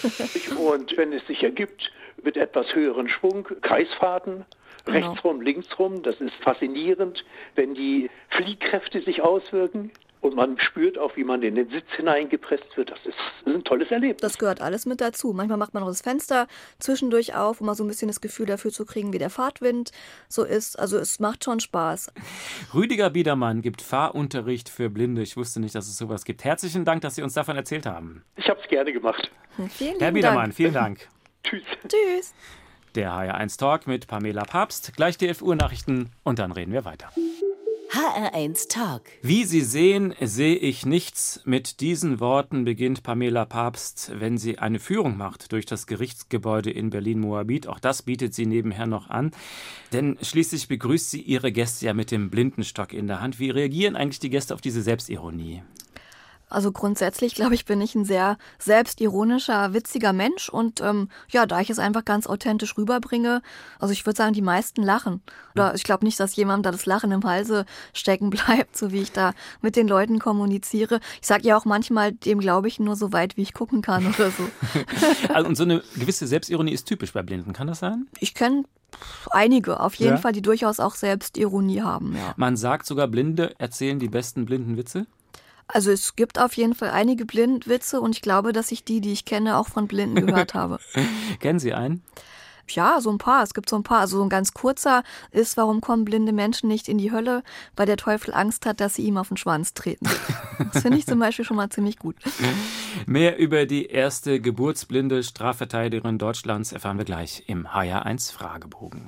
Speaker 6: Und wenn es sich ergibt, mit etwas höheren Schwung, Kreisfahrten,
Speaker 3: Genau.
Speaker 6: rechtsrum, linksrum. Das ist faszinierend, wenn die Fliehkräfte sich auswirken. Und man spürt auch, wie man in den Sitz hineingepresst wird. Das ist ein tolles Erlebnis.
Speaker 3: Das gehört alles mit dazu. Manchmal macht man auch das Fenster zwischendurch auf, um mal so ein bisschen das Gefühl dafür zu kriegen, wie der Fahrtwind so ist. Also es macht schon Spaß.
Speaker 2: Rüdiger Biedermann gibt Fahrunterricht für Blinde. Ich wusste nicht, dass es sowas gibt. Herzlichen Dank, dass Sie uns davon erzählt haben.
Speaker 6: Ich habe es gerne gemacht.
Speaker 3: Vielen
Speaker 2: Herr
Speaker 3: lieben
Speaker 2: Biedermann,
Speaker 3: Dank.
Speaker 2: vielen Dank.
Speaker 6: Tschüss.
Speaker 3: Tschüss.
Speaker 2: Der HR1 Talk mit Pamela Papst. Gleich die 11 Uhr Nachrichten und dann reden wir weiter.
Speaker 4: HR1 Talk.
Speaker 2: Wie Sie sehen, sehe ich nichts. Mit diesen Worten beginnt Pamela Papst, wenn sie eine Führung macht durch das Gerichtsgebäude in Berlin-Moabit. Auch das bietet sie nebenher noch an. Denn schließlich begrüßt sie ihre Gäste ja mit dem Blindenstock in der Hand. Wie reagieren eigentlich die Gäste auf diese Selbstironie?
Speaker 3: Also grundsätzlich, glaube ich, bin ich ein sehr selbstironischer, witziger Mensch und da ich es einfach ganz authentisch rüberbringe, also ich würde sagen, die meisten lachen. Oder ich glaube nicht, dass jemandem da das Lachen im Halse stecken bleibt, so wie ich da mit den Leuten kommuniziere. Ich sage ja auch manchmal, dem glaube ich nur so weit, wie ich gucken kann oder so.
Speaker 2: Also, und so eine gewisse Selbstironie ist typisch bei Blinden, kann das sein?
Speaker 3: Ich kenne einige, auf jeden
Speaker 2: Ja?
Speaker 3: Fall, die durchaus auch Selbstironie haben, ja.
Speaker 2: Man sagt sogar, Blinde erzählen die besten Blindenwitze.
Speaker 3: Also es gibt auf jeden Fall einige Blindwitze und ich glaube, dass ich die ich kenne, auch von Blinden gehört habe.
Speaker 2: Kennen Sie einen?
Speaker 3: Ja, so ein paar. Es gibt so ein paar. Also so ein ganz kurzer ist, warum kommen blinde Menschen nicht in die Hölle? Weil der Teufel Angst hat, dass sie ihm auf den Schwanz treten. Das finde ich zum Beispiel schon mal ziemlich gut.
Speaker 2: Mehr über die erste geburtsblinde Strafverteidigerin Deutschlands erfahren wir gleich im HR1 Fragebogen.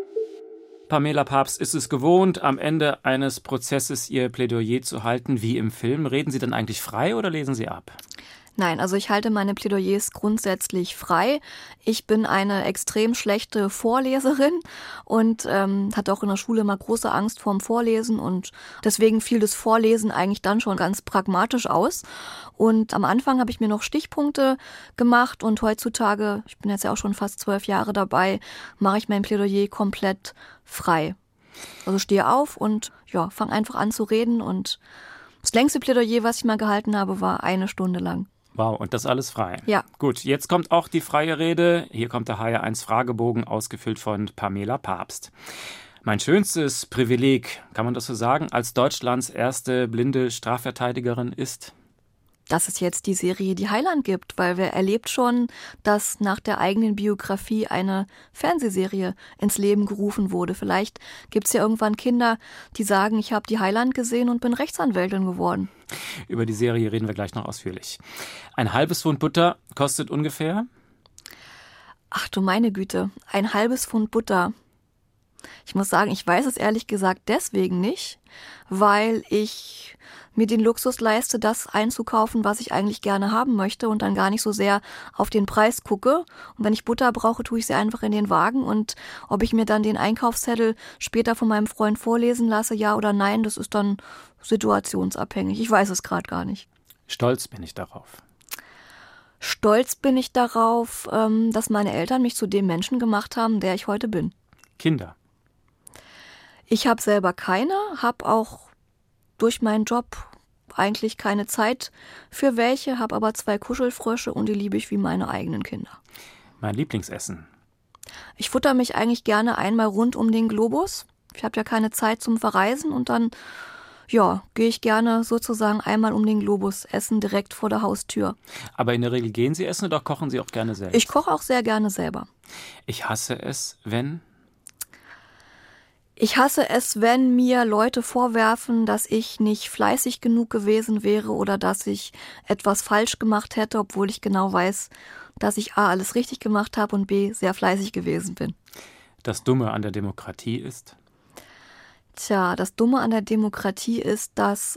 Speaker 2: Pamela Papst ist es gewohnt, am Ende eines Prozesses ihr Plädoyer zu halten, wie im Film. Reden Sie dann eigentlich frei oder lesen Sie ab?
Speaker 3: Nein, also ich halte meine Plädoyers grundsätzlich frei. Ich bin eine extrem schlechte Vorleserin und hatte auch in der Schule mal große Angst vorm Vorlesen und deswegen fiel das Vorlesen eigentlich dann schon ganz pragmatisch aus. Und am Anfang habe ich mir noch Stichpunkte gemacht und heutzutage, ich bin jetzt ja auch schon fast 12 Jahre dabei, mache ich mein Plädoyer komplett frei. Also stehe auf und fange einfach an zu reden und das längste Plädoyer, was ich mal gehalten habe, war 1 Stunde lang.
Speaker 2: Wow, und das alles frei?
Speaker 3: Ja.
Speaker 2: Gut, jetzt kommt auch die freie Rede. Hier kommt der HR1 Fragebogen, ausgefüllt von Pamela Papst. Mein schönstes Privileg, kann man das so sagen, als Deutschlands erste blinde Strafverteidigerin ist?
Speaker 3: Dass es jetzt die Serie Die Heiland gibt, weil wer erlebt schon, dass nach der eigenen Biografie eine Fernsehserie ins Leben gerufen wurde. Vielleicht gibt es ja irgendwann Kinder, die sagen, ich habe Die Heiland gesehen und bin Rechtsanwältin geworden.
Speaker 2: Über die Serie reden wir gleich noch ausführlich. Ein halbes Pfund Butter kostet ungefähr?
Speaker 3: Ach du meine Güte, ein halbes Pfund Butter. Ich muss sagen, ich weiß es ehrlich gesagt deswegen nicht, weil ich mir den Luxus leiste, das einzukaufen, was ich eigentlich gerne haben möchte und dann gar nicht so sehr auf den Preis gucke. Und wenn ich Butter brauche, tue ich sie einfach in den Wagen und ob ich mir dann den Einkaufszettel später von meinem Freund vorlesen lasse, ja oder nein, das ist dann situationsabhängig. Ich weiß es gerade gar nicht.
Speaker 2: Stolz bin ich darauf.
Speaker 3: Stolz bin ich darauf, dass meine Eltern mich zu dem Menschen gemacht haben, der ich heute bin.
Speaker 2: Kinder.
Speaker 3: Ich habe selber keine, habe auch durch meinen Job eigentlich keine Zeit für welche, habe aber 2 Kuschelfrösche und die liebe ich wie meine eigenen Kinder.
Speaker 2: Mein Lieblingsessen.
Speaker 3: Ich futter mich eigentlich gerne einmal rund um den Globus. Ich habe ja keine Zeit zum Verreisen und dann gehe ich gerne sozusagen einmal um den Globus essen, direkt vor der Haustür.
Speaker 2: Aber in der Regel gehen Sie essen oder kochen Sie auch gerne selbst?
Speaker 3: Ich koche auch sehr gerne selber.
Speaker 2: Ich hasse es, wenn...
Speaker 3: Ich hasse es, wenn mir Leute vorwerfen, dass ich nicht fleißig genug gewesen wäre oder dass ich etwas falsch gemacht hätte, obwohl ich genau weiß, dass ich A, alles richtig gemacht habe und B, sehr fleißig gewesen bin.
Speaker 2: Das Dumme an der Demokratie ist?
Speaker 3: Tja, das Dumme an der Demokratie ist, dass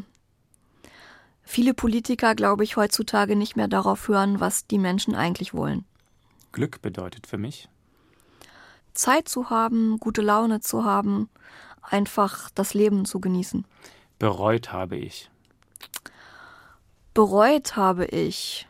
Speaker 3: viele Politiker, glaube ich, heutzutage nicht mehr darauf hören, was die Menschen eigentlich wollen.
Speaker 2: Glück bedeutet für mich?
Speaker 3: Zeit zu haben, gute Laune zu haben, einfach das Leben zu genießen.
Speaker 2: Bereut habe ich.
Speaker 3: Bereut habe ich.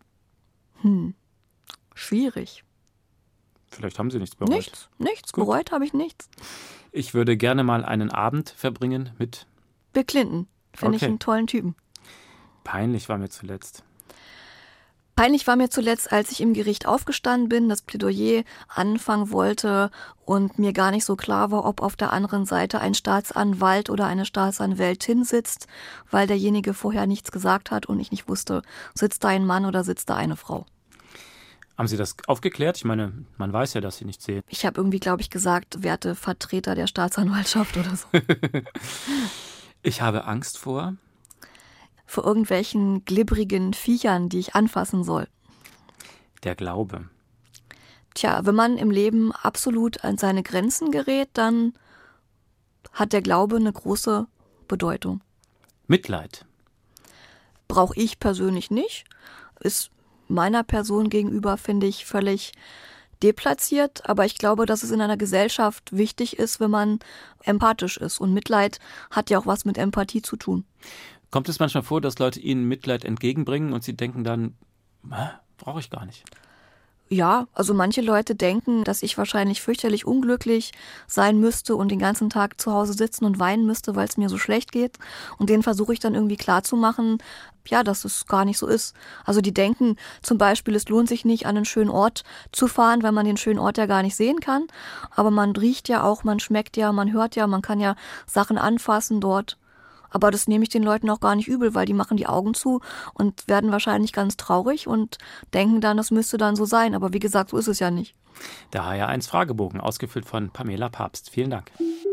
Speaker 3: Schwierig.
Speaker 2: Vielleicht haben Sie nichts bereut.
Speaker 3: Nichts.
Speaker 2: Gut.
Speaker 3: Bereut habe ich nichts.
Speaker 2: Ich würde gerne mal einen Abend verbringen mit...
Speaker 3: Bill Clinton. Finde ich
Speaker 2: Okay.
Speaker 3: einen tollen Typen.
Speaker 2: Peinlich war mir zuletzt.
Speaker 3: Peinlich war mir zuletzt, als ich im Gericht aufgestanden bin, das Plädoyer anfangen wollte und mir gar nicht so klar war, ob auf der anderen Seite ein Staatsanwalt oder eine Staatsanwältin sitzt, weil derjenige vorher nichts gesagt hat und ich nicht wusste, sitzt da ein Mann oder sitzt da eine Frau.
Speaker 2: Haben Sie das aufgeklärt? Ich meine, man weiß ja, dass Sie nicht sehen.
Speaker 3: Ich habe irgendwie, glaube ich, gesagt, werte Vertreter der Staatsanwaltschaft oder so.
Speaker 2: Ich habe Angst vor
Speaker 3: irgendwelchen glibbrigen Viechern, die ich anfassen soll.
Speaker 2: der Glaube.
Speaker 3: Tja, wenn man im Leben absolut an seine Grenzen gerät, dann hat der Glaube eine große Bedeutung.
Speaker 2: Mitleid.
Speaker 3: Brauche ich persönlich nicht. Ist meiner Person gegenüber, finde ich, völlig deplatziert. Aber ich glaube, dass es in einer Gesellschaft wichtig ist, wenn man empathisch ist. Und Mitleid hat ja auch was mit Empathie zu tun.
Speaker 2: Kommt es manchmal vor, dass Leute Ihnen Mitleid entgegenbringen und Sie denken dann, brauche ich gar nicht?
Speaker 3: Ja, also manche Leute denken, dass ich wahrscheinlich fürchterlich unglücklich sein müsste und den ganzen Tag zu Hause sitzen und weinen müsste, weil es mir so schlecht geht. Und denen versuche ich dann irgendwie klarzumachen, ja, dass es gar nicht so ist. Also die denken zum Beispiel, es lohnt sich nicht, an einen schönen Ort zu fahren, weil man den schönen Ort ja gar nicht sehen kann. Aber man riecht ja auch, man schmeckt ja, man hört ja, man kann ja Sachen anfassen dort. Aber das nehme ich den Leuten auch gar nicht übel, weil die machen die Augen zu und werden wahrscheinlich ganz traurig und denken dann, das müsste dann so sein. Aber wie gesagt, so ist es ja nicht.
Speaker 2: Der HR1 Fragebogen, ausgefüllt von Pamela Papst. Vielen Dank.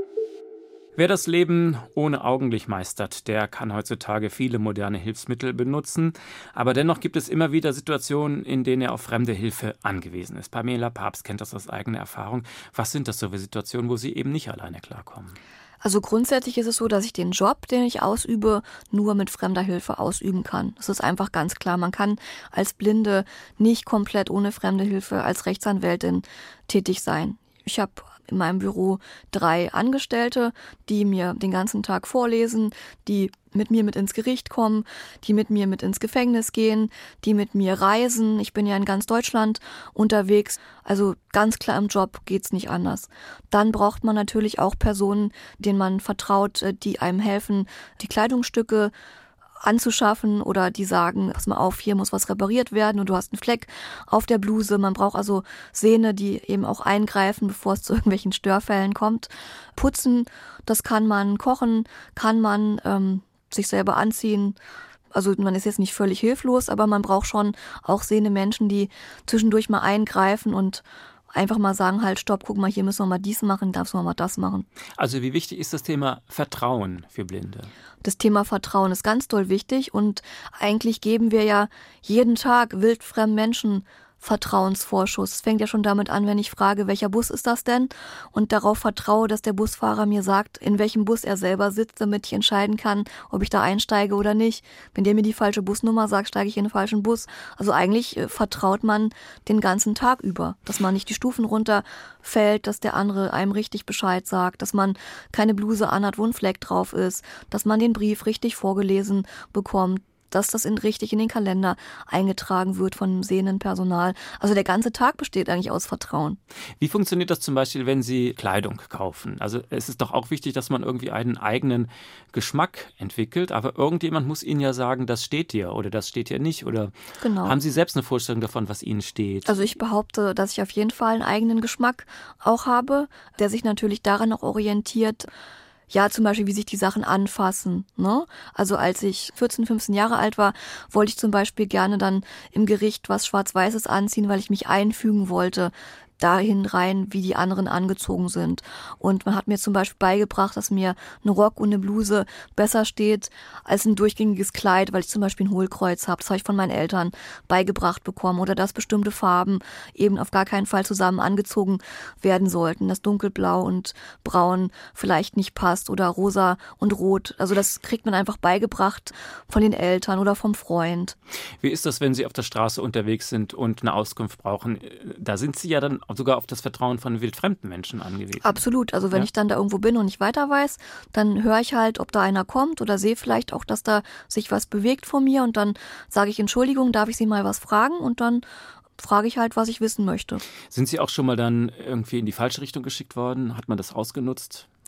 Speaker 2: Wer das Leben ohne Augenlicht meistert, der kann heutzutage viele moderne Hilfsmittel benutzen. Aber dennoch gibt es immer wieder Situationen, in denen er auf fremde Hilfe angewiesen ist. Pamela Papst kennt das aus eigener Erfahrung. Was sind das so für Situationen, wo Sie eben nicht alleine klarkommen?
Speaker 3: Also grundsätzlich ist es so, dass ich den Job, den ich ausübe, nur mit fremder Hilfe ausüben kann. Das ist einfach ganz klar. Man kann als Blinde nicht komplett ohne fremde Hilfe als Rechtsanwältin tätig sein. Ich habe in meinem Büro 3 Angestellte, die mir den ganzen Tag vorlesen, die mit mir mit ins Gericht kommen, die mit mir mit ins Gefängnis gehen, die mit mir reisen. Ich bin ja in ganz Deutschland unterwegs. Also ganz klar, im Job geht's nicht anders. Dann braucht man natürlich auch Personen, denen man vertraut, die einem helfen, die Kleidungsstücke anzuschaffen oder die sagen, pass mal auf, hier muss was repariert werden und du hast einen Fleck auf der Bluse. Man braucht also Sehne, die eben auch eingreifen, bevor es zu irgendwelchen Störfällen kommt. Putzen, das kann man. Kochen kann man, sich selber anziehen. Also man ist jetzt nicht völlig hilflos, aber man braucht schon auch sehende Menschen, die zwischendurch mal eingreifen und einfach mal sagen, halt, stopp, guck mal, hier müssen wir mal dies machen, darfst du mal das machen.
Speaker 2: Also wie wichtig ist das Thema Vertrauen für Blinde?
Speaker 3: Das Thema Vertrauen ist ganz doll wichtig und eigentlich geben wir ja jeden Tag wildfremden Menschen Vertrauensvorschuss. Es fängt ja schon damit an, wenn ich frage, welcher Bus ist das denn? Und darauf vertraue, dass der Busfahrer mir sagt, in welchem Bus er selber sitzt, damit ich entscheiden kann, ob ich da einsteige oder nicht. Wenn der mir die falsche Busnummer sagt, steige ich in den falschen Bus. Also eigentlich vertraut man den ganzen Tag über, dass man nicht die Stufen runterfällt, dass der andere einem richtig Bescheid sagt, dass man keine Bluse anhat, wo ein Fleck drauf ist, dass man den Brief richtig vorgelesen bekommt, dass das richtig in den Kalender eingetragen wird von dem sehenden Personal. Also der ganze Tag besteht eigentlich aus Vertrauen.
Speaker 2: Wie funktioniert das zum Beispiel, wenn Sie Kleidung kaufen? Also es ist doch auch wichtig, dass man irgendwie einen eigenen Geschmack entwickelt, aber irgendjemand muss Ihnen ja sagen, das steht dir oder das steht dir nicht. Oder
Speaker 3: Genau.
Speaker 2: Haben Sie selbst eine Vorstellung davon, was Ihnen steht?
Speaker 3: Also ich behaupte, dass ich auf jeden Fall einen eigenen Geschmack auch habe, der sich natürlich daran auch orientiert, ja, zum Beispiel, wie sich die Sachen anfassen, ne? Also als ich 14, 15 Jahre alt war, wollte ich zum Beispiel gerne dann im Gericht was Schwarz-Weißes anziehen, weil ich mich einfügen wollte dahin rein, wie die anderen angezogen sind. Und man hat mir zum Beispiel beigebracht, dass mir ein Rock und eine Bluse besser steht als ein durchgängiges Kleid, weil ich zum Beispiel ein Hohlkreuz habe. Das habe ich von meinen Eltern beigebracht bekommen. Oder dass bestimmte Farben eben auf gar keinen Fall zusammen angezogen werden sollten. Dass dunkelblau und braun vielleicht nicht passt oder rosa und rot. Also das kriegt man einfach beigebracht von den Eltern oder vom Freund.
Speaker 2: Wie ist das, wenn Sie auf der Straße unterwegs sind und eine Auskunft brauchen? Da sind Sie ja dann sogar auf das Vertrauen von wildfremden Menschen angewiesen.
Speaker 3: Absolut. Also wenn ich dann da irgendwo bin und nicht weiter weiß, dann höre ich halt, ob da einer kommt oder sehe vielleicht auch, dass da sich was bewegt vor mir und dann sage ich, Entschuldigung, darf ich Sie mal was fragen? Und dann frage ich halt, was ich wissen möchte.
Speaker 2: Sind Sie auch schon mal dann irgendwie in die falsche Richtung geschickt worden? Hat man das ausgenutzt?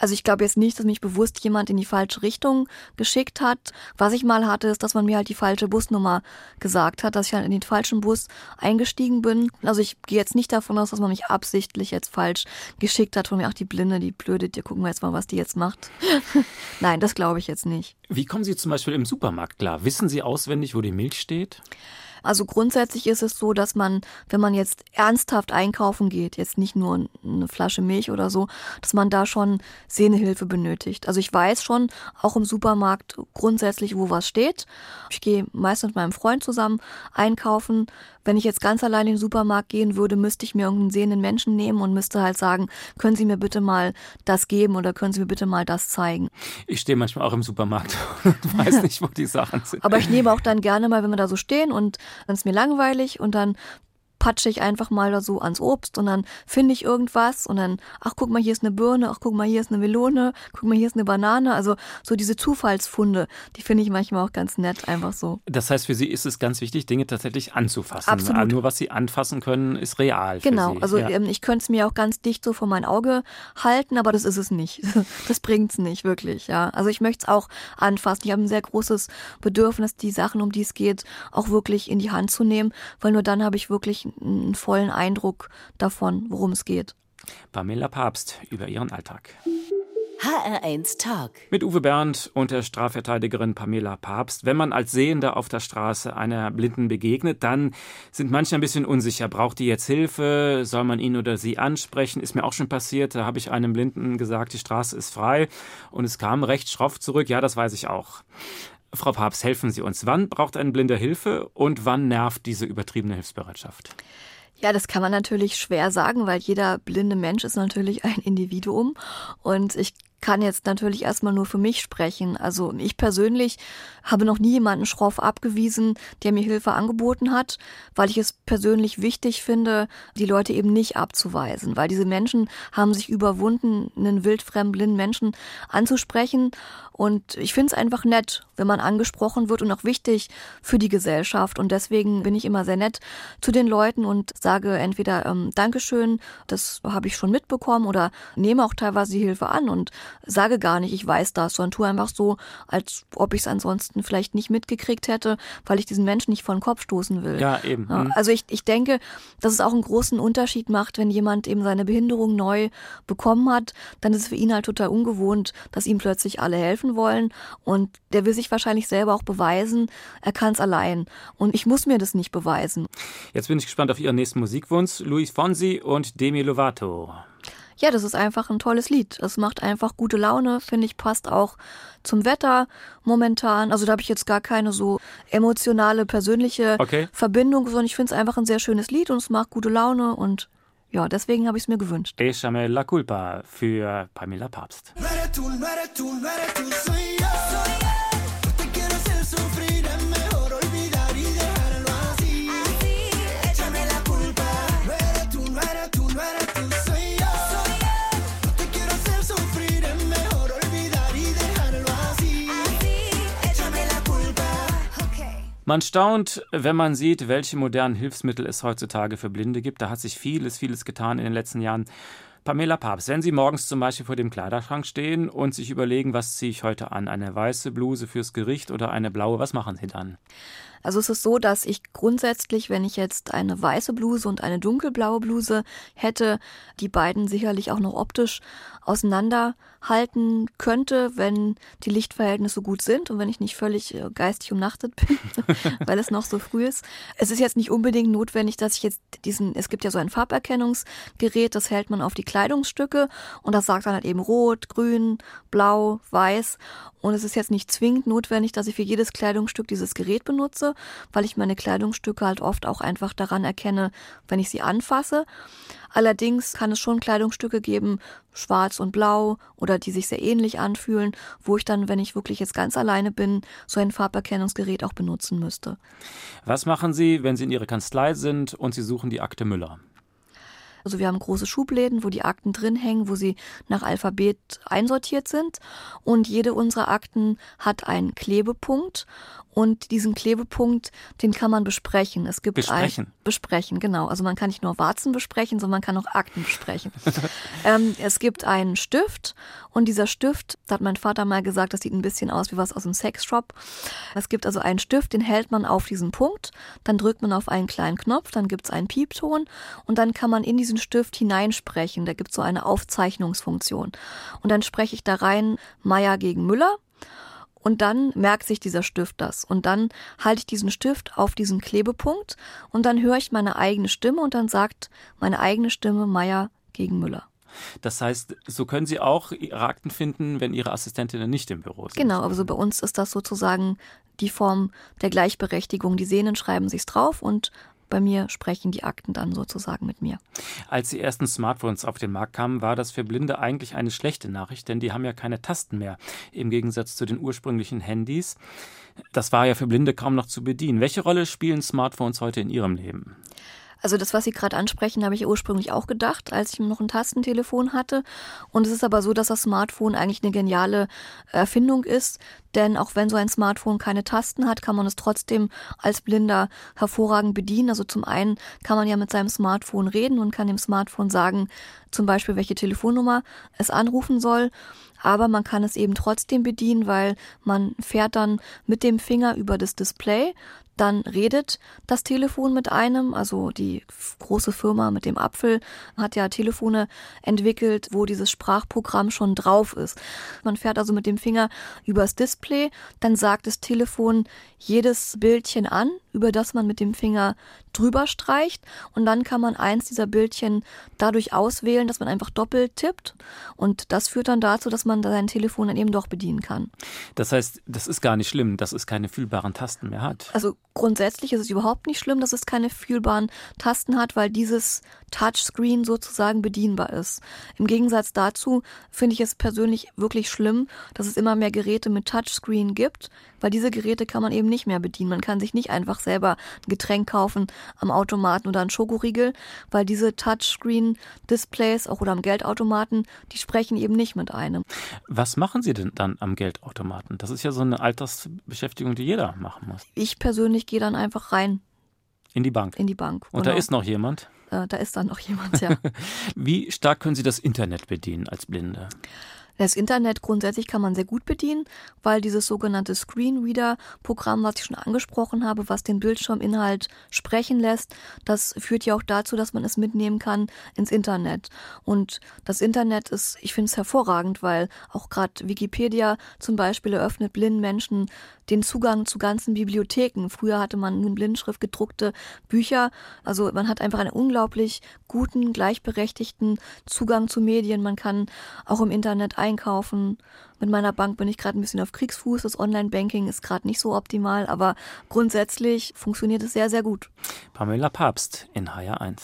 Speaker 3: Also ich glaube jetzt nicht, dass mich bewusst jemand in die falsche Richtung geschickt hat. Was ich mal hatte, ist, dass man mir halt die falsche Busnummer gesagt hat, dass ich halt in den falschen Bus eingestiegen bin. Also ich gehe jetzt nicht davon aus, dass man mich absichtlich jetzt falsch geschickt hat von mir, ach die Blinde, die Blöde, die gucken wir jetzt mal, was die jetzt macht. Nein, das glaube ich jetzt nicht.
Speaker 2: Wie kommen Sie zum Beispiel im Supermarkt klar? Wissen Sie auswendig, wo die Milch steht?
Speaker 3: Also grundsätzlich ist es so, dass man, wenn man jetzt ernsthaft einkaufen geht, jetzt nicht nur eine Flasche Milch oder so, dass man da schon Sehhilfe benötigt. Also ich weiß schon, auch im Supermarkt grundsätzlich, wo was steht. Ich gehe meistens mit meinem Freund zusammen einkaufen. Wenn ich jetzt ganz allein in den Supermarkt gehen würde, müsste ich mir irgendeinen sehenden Menschen nehmen und müsste halt sagen, können Sie mir bitte mal das geben oder können Sie mir bitte mal das zeigen.
Speaker 2: Ich stehe manchmal auch im Supermarkt und weiß nicht, wo die Sachen sind.
Speaker 3: Aber ich nehme auch dann gerne mal, wenn wir da so stehen und dann ist mir langweilig und dann patsche ich einfach mal da so ans Obst und dann finde ich irgendwas und dann, ach guck mal, hier ist eine Birne, ach guck mal, hier ist eine Melone, guck mal, hier ist eine Banane. Also so diese Zufallsfunde, die finde ich manchmal auch ganz nett, einfach so.
Speaker 2: Das heißt, für Sie ist es ganz wichtig, Dinge tatsächlich anzufassen.
Speaker 3: Absolut.
Speaker 2: Nur was Sie anfassen können, ist real
Speaker 3: Genau,
Speaker 2: für Sie.
Speaker 3: also
Speaker 2: Ja.
Speaker 3: ich könnte es mir auch ganz dicht so vor mein Auge halten, aber das ist es nicht. Das bringt's nicht, wirklich, ja. Also ich möchte es auch anfassen. Ich habe ein sehr großes Bedürfnis, die Sachen, um die es geht, auch wirklich in die Hand zu nehmen, weil nur dann habe ich wirklich einen vollen Eindruck davon, worum es geht.
Speaker 2: Pamela Papst über ihren Alltag.
Speaker 4: HR1 Talk.
Speaker 2: Mit Uwe Bernd und der Strafverteidigerin Pamela Papst. Wenn man als Sehender auf der Straße einer Blinden begegnet, dann sind manche ein bisschen unsicher. Braucht die jetzt Hilfe? Soll man ihn oder sie ansprechen? Ist mir auch schon passiert. Da habe ich einem Blinden gesagt, die Straße ist frei. Und es kam recht schroff zurück. Ja, das weiß ich auch. Frau Papst, helfen Sie uns. Wann braucht ein Blinder Hilfe und wann nervt diese übertriebene Hilfsbereitschaft?
Speaker 3: Ja, das kann man natürlich schwer sagen, weil jeder blinde Mensch ist natürlich ein Individuum und ich kann jetzt natürlich erstmal nur für mich sprechen. Also ich persönlich habe noch nie jemanden schroff abgewiesen, der mir Hilfe angeboten hat, weil ich es persönlich wichtig finde, die Leute eben nicht abzuweisen, weil diese Menschen haben sich überwunden, einen wildfremden blinden Menschen anzusprechen und ich finde es einfach nett, wenn man angesprochen wird und auch wichtig für die Gesellschaft und deswegen bin ich immer sehr nett zu den Leuten und sage entweder Dankeschön, das habe ich schon mitbekommen oder nehme auch teilweise die Hilfe an und sage gar nicht, ich weiß das, sondern tue einfach so, als ob ich es ansonsten vielleicht nicht mitgekriegt hätte, weil ich diesen Menschen nicht vor den Kopf stoßen will.
Speaker 2: Ja, eben.
Speaker 3: Ja, also ich denke, dass es auch einen großen Unterschied macht, wenn jemand eben seine Behinderung neu bekommen hat, dann ist es für ihn halt total ungewohnt, dass ihm plötzlich alle helfen wollen und der will sich wahrscheinlich selber auch beweisen, er kann es allein und ich muss mir das nicht beweisen.
Speaker 2: Jetzt bin ich gespannt auf Ihren nächsten Musikwunsch. Luis Fonsi und Demi Lovato.
Speaker 3: Ja, das ist einfach ein tolles Lied. Es macht einfach gute Laune, finde ich, passt auch zum Wetter momentan. Also da habe ich jetzt gar keine so emotionale, persönliche Verbindung, sondern ich finde es einfach ein sehr schönes Lied und es macht gute Laune und ja, deswegen habe ich es mir gewünscht.
Speaker 2: Échame la culpa für Pamela Papst. Man staunt, wenn man sieht, welche modernen Hilfsmittel es heutzutage für Blinde gibt. Da hat sich vieles getan in den letzten Jahren. Pamela Papst, wenn Sie morgens zum Beispiel vor dem Kleiderschrank stehen und sich überlegen, was ziehe ich heute an? Eine weiße Bluse fürs Gericht oder eine blaue? Was machen Sie dann?
Speaker 3: Also es ist so, dass ich grundsätzlich, wenn ich jetzt eine weiße Bluse und eine dunkelblaue Bluse hätte, die beiden sicherlich auch noch optisch auseinanderhalten könnte, wenn die Lichtverhältnisse gut sind und wenn ich nicht völlig geistig umnachtet bin, weil es noch so früh ist. Es ist jetzt nicht unbedingt notwendig, dass ich jetzt es gibt ja so ein Farberkennungsgerät, das hält man auf die Kleidungsstücke und das sagt dann halt eben rot, grün, blau, weiß und es ist jetzt nicht zwingend notwendig, dass ich für jedes Kleidungsstück dieses Gerät benutze, weil ich meine Kleidungsstücke halt oft auch einfach daran erkenne, wenn ich sie anfasse. Allerdings kann es schon Kleidungsstücke geben, schwarz und blau oder die sich sehr ähnlich anfühlen, wo ich dann, wenn ich wirklich jetzt ganz alleine bin, so ein Farberkennungsgerät auch benutzen müsste.
Speaker 2: Was machen Sie, wenn Sie in Ihrer Kanzlei sind und Sie suchen die Akte Müller?
Speaker 3: Also wir haben große Schubläden, wo die Akten drin hängen, wo sie nach Alphabet einsortiert sind. Und jede unserer Akten hat einen Klebepunkt. Und diesen Klebepunkt, den kann man besprechen. Es gibt besprechen, genau. Also man kann nicht nur Warzen besprechen, sondern man kann auch Akten besprechen. Es gibt einen Stift und dieser Stift, da hat mein Vater mal gesagt, das sieht ein bisschen aus wie was aus einem Sexshop. Es gibt also einen Stift, den hält man auf diesen Punkt, dann drückt man auf einen kleinen Knopf, dann gibt es einen Piepton und dann kann man in diesen Stift hineinsprechen. Da gibt es so eine Aufzeichnungsfunktion. Und dann spreche ich da rein Meier gegen Müller. Und dann merkt sich dieser Stift das. Und dann halte ich diesen Stift auf diesen Klebepunkt und dann höre ich meine eigene Stimme und dann sagt meine eigene Stimme Meier gegen Müller.
Speaker 2: Das heißt, so können Sie auch Ihre Akten finden, wenn Ihre Assistentinnen nicht im Büro sind.
Speaker 3: Genau, also bei uns ist das sozusagen die Form der Gleichberechtigung. Die Sehenden schreiben sich's drauf und bei mir sprechen die Akten dann sozusagen mit mir.
Speaker 2: Als die ersten Smartphones auf den Markt kamen, war das für Blinde eigentlich eine schlechte Nachricht, denn die haben ja keine Tasten mehr, im Gegensatz zu den ursprünglichen Handys. Das war ja für Blinde kaum noch zu bedienen. Welche Rolle spielen Smartphones heute in Ihrem Leben?
Speaker 3: Also das, was Sie gerade ansprechen, habe ich ursprünglich auch gedacht, als ich noch ein Tastentelefon hatte. Und es ist aber so, dass das Smartphone eigentlich eine geniale Erfindung ist. Denn auch wenn so ein Smartphone keine Tasten hat, kann man es trotzdem als Blinder hervorragend bedienen. Also zum einen kann man ja mit seinem Smartphone reden und kann dem Smartphone sagen, zum Beispiel, welche Telefonnummer es anrufen soll. Aber man kann es eben trotzdem bedienen, weil man fährt dann mit dem Finger über das Display. Dann redet das Telefon mit einem, also die große Firma mit dem Apfel hat ja Telefone entwickelt, wo dieses Sprachprogramm schon drauf ist. Man fährt also mit dem Finger übers Display, dann sagt das Telefon jedes Bildchen an, über das man mit dem Finger drüber streicht und dann kann man eins dieser Bildchen dadurch auswählen, dass man einfach doppelt tippt und das führt dann dazu, dass man sein Telefon dann eben doch bedienen kann.
Speaker 2: Das heißt, das ist gar nicht schlimm, dass es keine fühlbaren Tasten mehr hat.
Speaker 3: Also grundsätzlich ist es überhaupt nicht schlimm, dass es keine fühlbaren Tasten hat, weil dieses Touchscreen sozusagen bedienbar ist. Im Gegensatz dazu finde ich es persönlich wirklich schlimm, dass es immer mehr Geräte mit Touchscreen gibt, weil diese Geräte kann man eben nicht mehr bedienen. Man kann sich nicht einfach selber ein Getränk kaufen am Automaten oder einen Schokoriegel, weil diese Touchscreen-Displays auch oder am Geldautomaten, die sprechen eben nicht mit einem.
Speaker 2: Was machen Sie denn dann am Geldautomaten? Das ist ja so eine Alltagsbeschäftigung, die jeder machen muss.
Speaker 3: Ich persönlich gehe dann einfach rein.
Speaker 2: In die Bank?
Speaker 3: In die Bank.
Speaker 2: Und
Speaker 3: genau.
Speaker 2: Da ist noch jemand?
Speaker 3: Da ist dann noch jemand, ja.
Speaker 2: Wie stark können Sie das Internet bedienen als Blinde?
Speaker 3: Das Internet grundsätzlich kann man sehr gut bedienen, weil dieses sogenannte Screenreader-Programm, was ich schon angesprochen habe, was den Bildschirminhalt sprechen lässt, das führt ja auch dazu, dass man es mitnehmen kann ins Internet. Und das Internet ist, ich finde es hervorragend, weil auch gerade Wikipedia zum Beispiel eröffnet blinden Menschen den Zugang zu ganzen Bibliotheken. Früher hatte man nur in Blindschrift gedruckte Bücher. Also man hat einfach einen unglaublich guten, gleichberechtigten Zugang zu Medien. Man kann auch im Internet einkaufen. Mit meiner Bank bin ich gerade ein bisschen auf Kriegsfuß. Das Online-Banking ist gerade nicht so optimal, aber grundsätzlich funktioniert es sehr, sehr gut.
Speaker 2: Pamela Papst in HR1.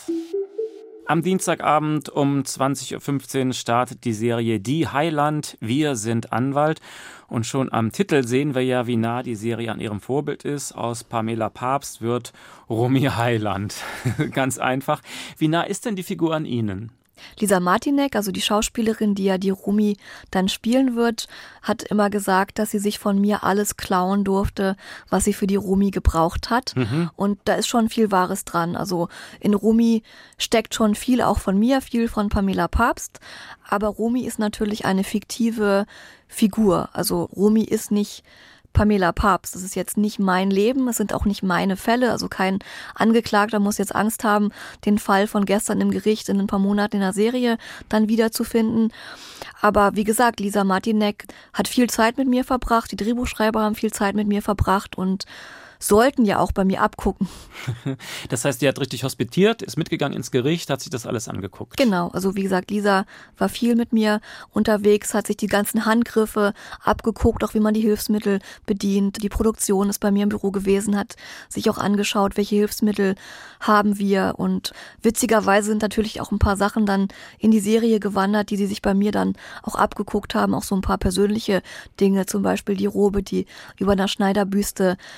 Speaker 2: Am Dienstagabend um 20.15 Uhr startet die Serie Die Heiland, wir sind Anwalt. Und schon am Titel sehen wir ja, wie nah die Serie an ihrem Vorbild ist. Aus Pamela Papst wird Romy Heiland. Ganz einfach. Wie nah ist denn die Figur an Ihnen?
Speaker 3: Lisa Martinek, also die Schauspielerin, die ja die Romy dann spielen wird, hat immer gesagt, dass sie sich von mir alles klauen durfte, was sie für die Romy gebraucht hat. Und da ist schon viel Wahres dran. Also in Romy steckt schon viel auch von mir, viel von Pamela Papst. Aber Romy ist natürlich eine fiktive Figur. Also Romy ist nicht Pamela Papst. Das ist jetzt nicht mein Leben, es sind auch nicht meine Fälle, also kein Angeklagter muss jetzt Angst haben, den Fall von gestern im Gericht in ein paar Monaten in der Serie dann wiederzufinden. Aber wie gesagt, Lisa Martinek hat viel Zeit mit mir verbracht, die Drehbuchschreiber haben viel Zeit mit mir verbracht und sollten ja auch bei mir abgucken.
Speaker 2: Das heißt, die hat richtig hospitiert, ist mitgegangen ins Gericht, hat sich das alles angeguckt.
Speaker 3: Genau, also wie gesagt, Lisa war viel mit mir unterwegs, hat sich die ganzen Handgriffe abgeguckt, auch wie man die Hilfsmittel bedient. Die Produktion ist bei mir im Büro gewesen, hat sich auch angeschaut, welche Hilfsmittel haben wir. Und witzigerweise sind natürlich auch ein paar Sachen dann in die Serie gewandert, die sie sich bei mir dann auch abgeguckt haben. Auch so ein paar persönliche Dinge, zum Beispiel die Robe, die über einer Schneiderbüste hängt.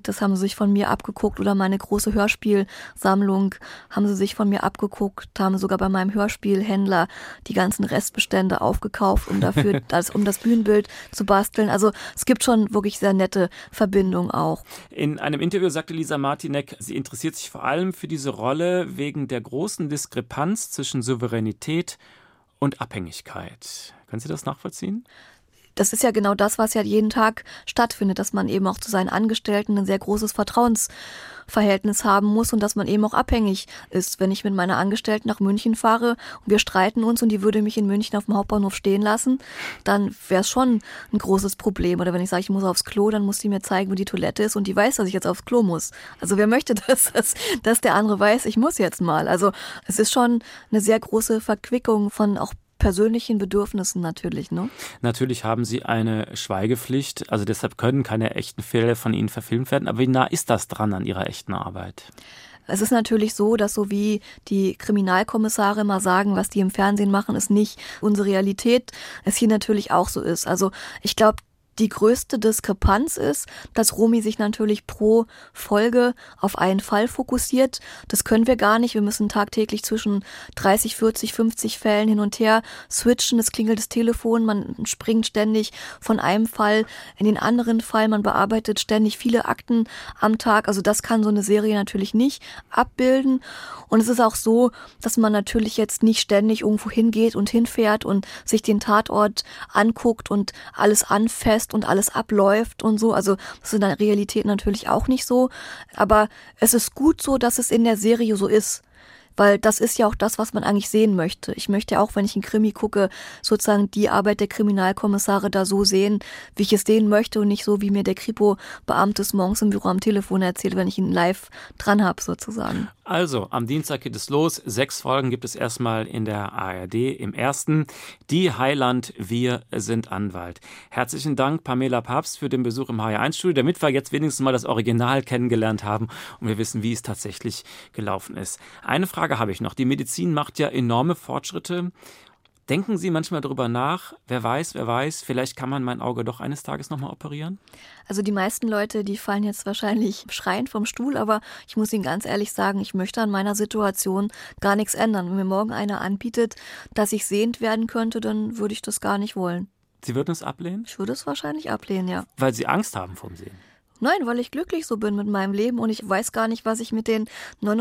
Speaker 3: das haben sie sich von mir abgeguckt oder meine große Hörspielsammlung haben sie sich von mir abgeguckt, haben sogar bei meinem Hörspielhändler die ganzen Restbestände aufgekauft, um das Bühnenbild zu basteln. Also es gibt schon wirklich sehr nette Verbindungen auch.
Speaker 2: In einem Interview sagte Lisa Martinek, sie interessiert sich vor allem für diese Rolle wegen der großen Diskrepanz zwischen Souveränität und Abhängigkeit. Können Sie das nachvollziehen?
Speaker 3: Das ist ja genau das, was ja jeden Tag stattfindet, dass man eben auch zu seinen Angestellten ein sehr großes Vertrauensverhältnis haben muss und dass man eben auch abhängig ist. Wenn ich mit meiner Angestellten nach München fahre und wir streiten uns und die würde mich in München auf dem Hauptbahnhof stehen lassen, dann wäre es schon ein großes Problem. Oder wenn ich sage, ich muss aufs Klo, dann muss die mir zeigen, wo die Toilette ist und die weiß, dass ich jetzt aufs Klo muss. Also wer möchte das, dass der andere weiß, ich muss jetzt mal. Also es ist schon eine sehr große Verquickung von auch persönlichen Bedürfnissen natürlich, ne?
Speaker 2: Natürlich haben Sie eine Schweigepflicht, also deshalb können keine echten Fälle von Ihnen verfilmt werden. Aber wie nah ist das dran an Ihrer echten Arbeit?
Speaker 3: Es ist natürlich so, dass so wie die Kriminalkommissare immer sagen, was die im Fernsehen machen, ist nicht unsere Realität, es hier natürlich auch so ist. Also ich glaube, die größte Diskrepanz ist, dass Romy sich natürlich pro Folge auf einen Fall fokussiert. Das können wir gar nicht. Wir müssen tagtäglich zwischen 30, 40, 50 Fällen hin und her switchen. Es klingelt das Telefon, man springt ständig von einem Fall in den anderen Fall. Man bearbeitet ständig viele Akten am Tag. Also das kann so eine Serie natürlich nicht abbilden. Und es ist auch so, dass man natürlich jetzt nicht ständig irgendwo hingeht und hinfährt und sich den Tatort anguckt und alles anfasst und alles abläuft und so. Also das ist in der Realität natürlich auch nicht so. Aber es ist gut so, dass es in der Serie so ist. Weil das ist ja auch das, was man eigentlich sehen möchte. Ich möchte ja auch, wenn ich einen Krimi gucke, sozusagen die Arbeit der Kriminalkommissare da so sehen, wie ich es sehen möchte und nicht so, wie mir der Kripo-Beamte es morgens im Büro am Telefon erzählt, wenn ich ihn live dran habe sozusagen.
Speaker 2: Also, am Dienstag geht es los. 6 Folgen gibt es erstmal in der ARD. Im ersten Die Heiland, wir sind Anwalt. Herzlichen Dank, Pamela Papst, für den Besuch im HR1-Studio, damit wir jetzt wenigstens mal das Original kennengelernt haben und wir wissen, wie es tatsächlich gelaufen ist. Eine Frage habe ich noch. Die Medizin macht ja enorme Fortschritte. Denken Sie manchmal darüber nach, wer weiß, vielleicht kann man mein Auge doch eines Tages nochmal operieren?
Speaker 3: Also die meisten Leute, die fallen jetzt wahrscheinlich schreiend vom Stuhl, aber ich muss Ihnen ganz ehrlich sagen, ich möchte an meiner Situation gar nichts ändern. Wenn mir morgen einer anbietet, dass ich sehend werden könnte, dann würde ich das gar nicht wollen.
Speaker 2: Sie würden es ablehnen?
Speaker 3: Ich würde es wahrscheinlich ablehnen, ja.
Speaker 2: Weil Sie Angst haben vom Sehen?
Speaker 3: Nein, weil ich glücklich so bin mit meinem Leben und ich weiß gar nicht, was ich mit den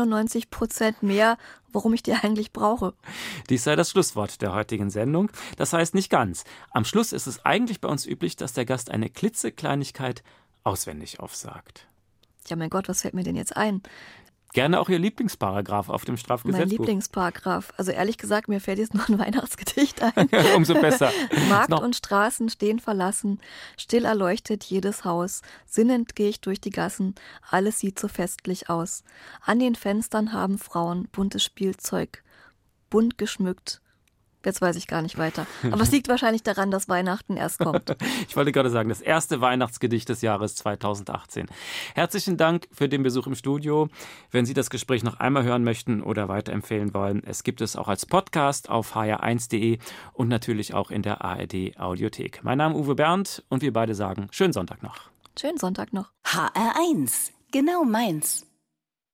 Speaker 3: 99% mehr, warum ich die eigentlich brauche.
Speaker 2: Dies sei das Schlusswort der heutigen Sendung. Das heißt nicht ganz. Am Schluss ist es eigentlich bei uns üblich, dass der Gast eine klitzekleinigkeit auswendig aufsagt.
Speaker 3: Ja, mein Gott, was fällt mir denn jetzt ein?
Speaker 2: Gerne auch Ihr Lieblingsparagraph auf dem
Speaker 3: Mein
Speaker 2: Strafgesetzbuch.
Speaker 3: Lieblingsparagraph. Also ehrlich gesagt, mir fällt jetzt noch ein Weihnachtsgedicht ein.
Speaker 2: Umso besser.
Speaker 3: Markt
Speaker 2: Noch-
Speaker 3: und Straßen stehen verlassen, still erleuchtet jedes Haus. Sinnend gehe ich durch die Gassen, alles sieht so festlich aus. An den Fenstern haben Frauen buntes Spielzeug, bunt geschmückt. Jetzt weiß ich gar nicht weiter. Aber es liegt wahrscheinlich daran, dass Weihnachten erst kommt.
Speaker 2: Ich wollte gerade sagen, das erste Weihnachtsgedicht des Jahres 2018. Herzlichen Dank für den Besuch im Studio. Wenn Sie das Gespräch noch einmal hören möchten oder weiterempfehlen wollen, es gibt es auch als Podcast auf hr1.de und natürlich auch in der ARD Audiothek. Mein Name ist Uwe Bernd und wir beide sagen schönen Sonntag noch.
Speaker 3: Schönen Sonntag noch.
Speaker 4: HR1, genau meins.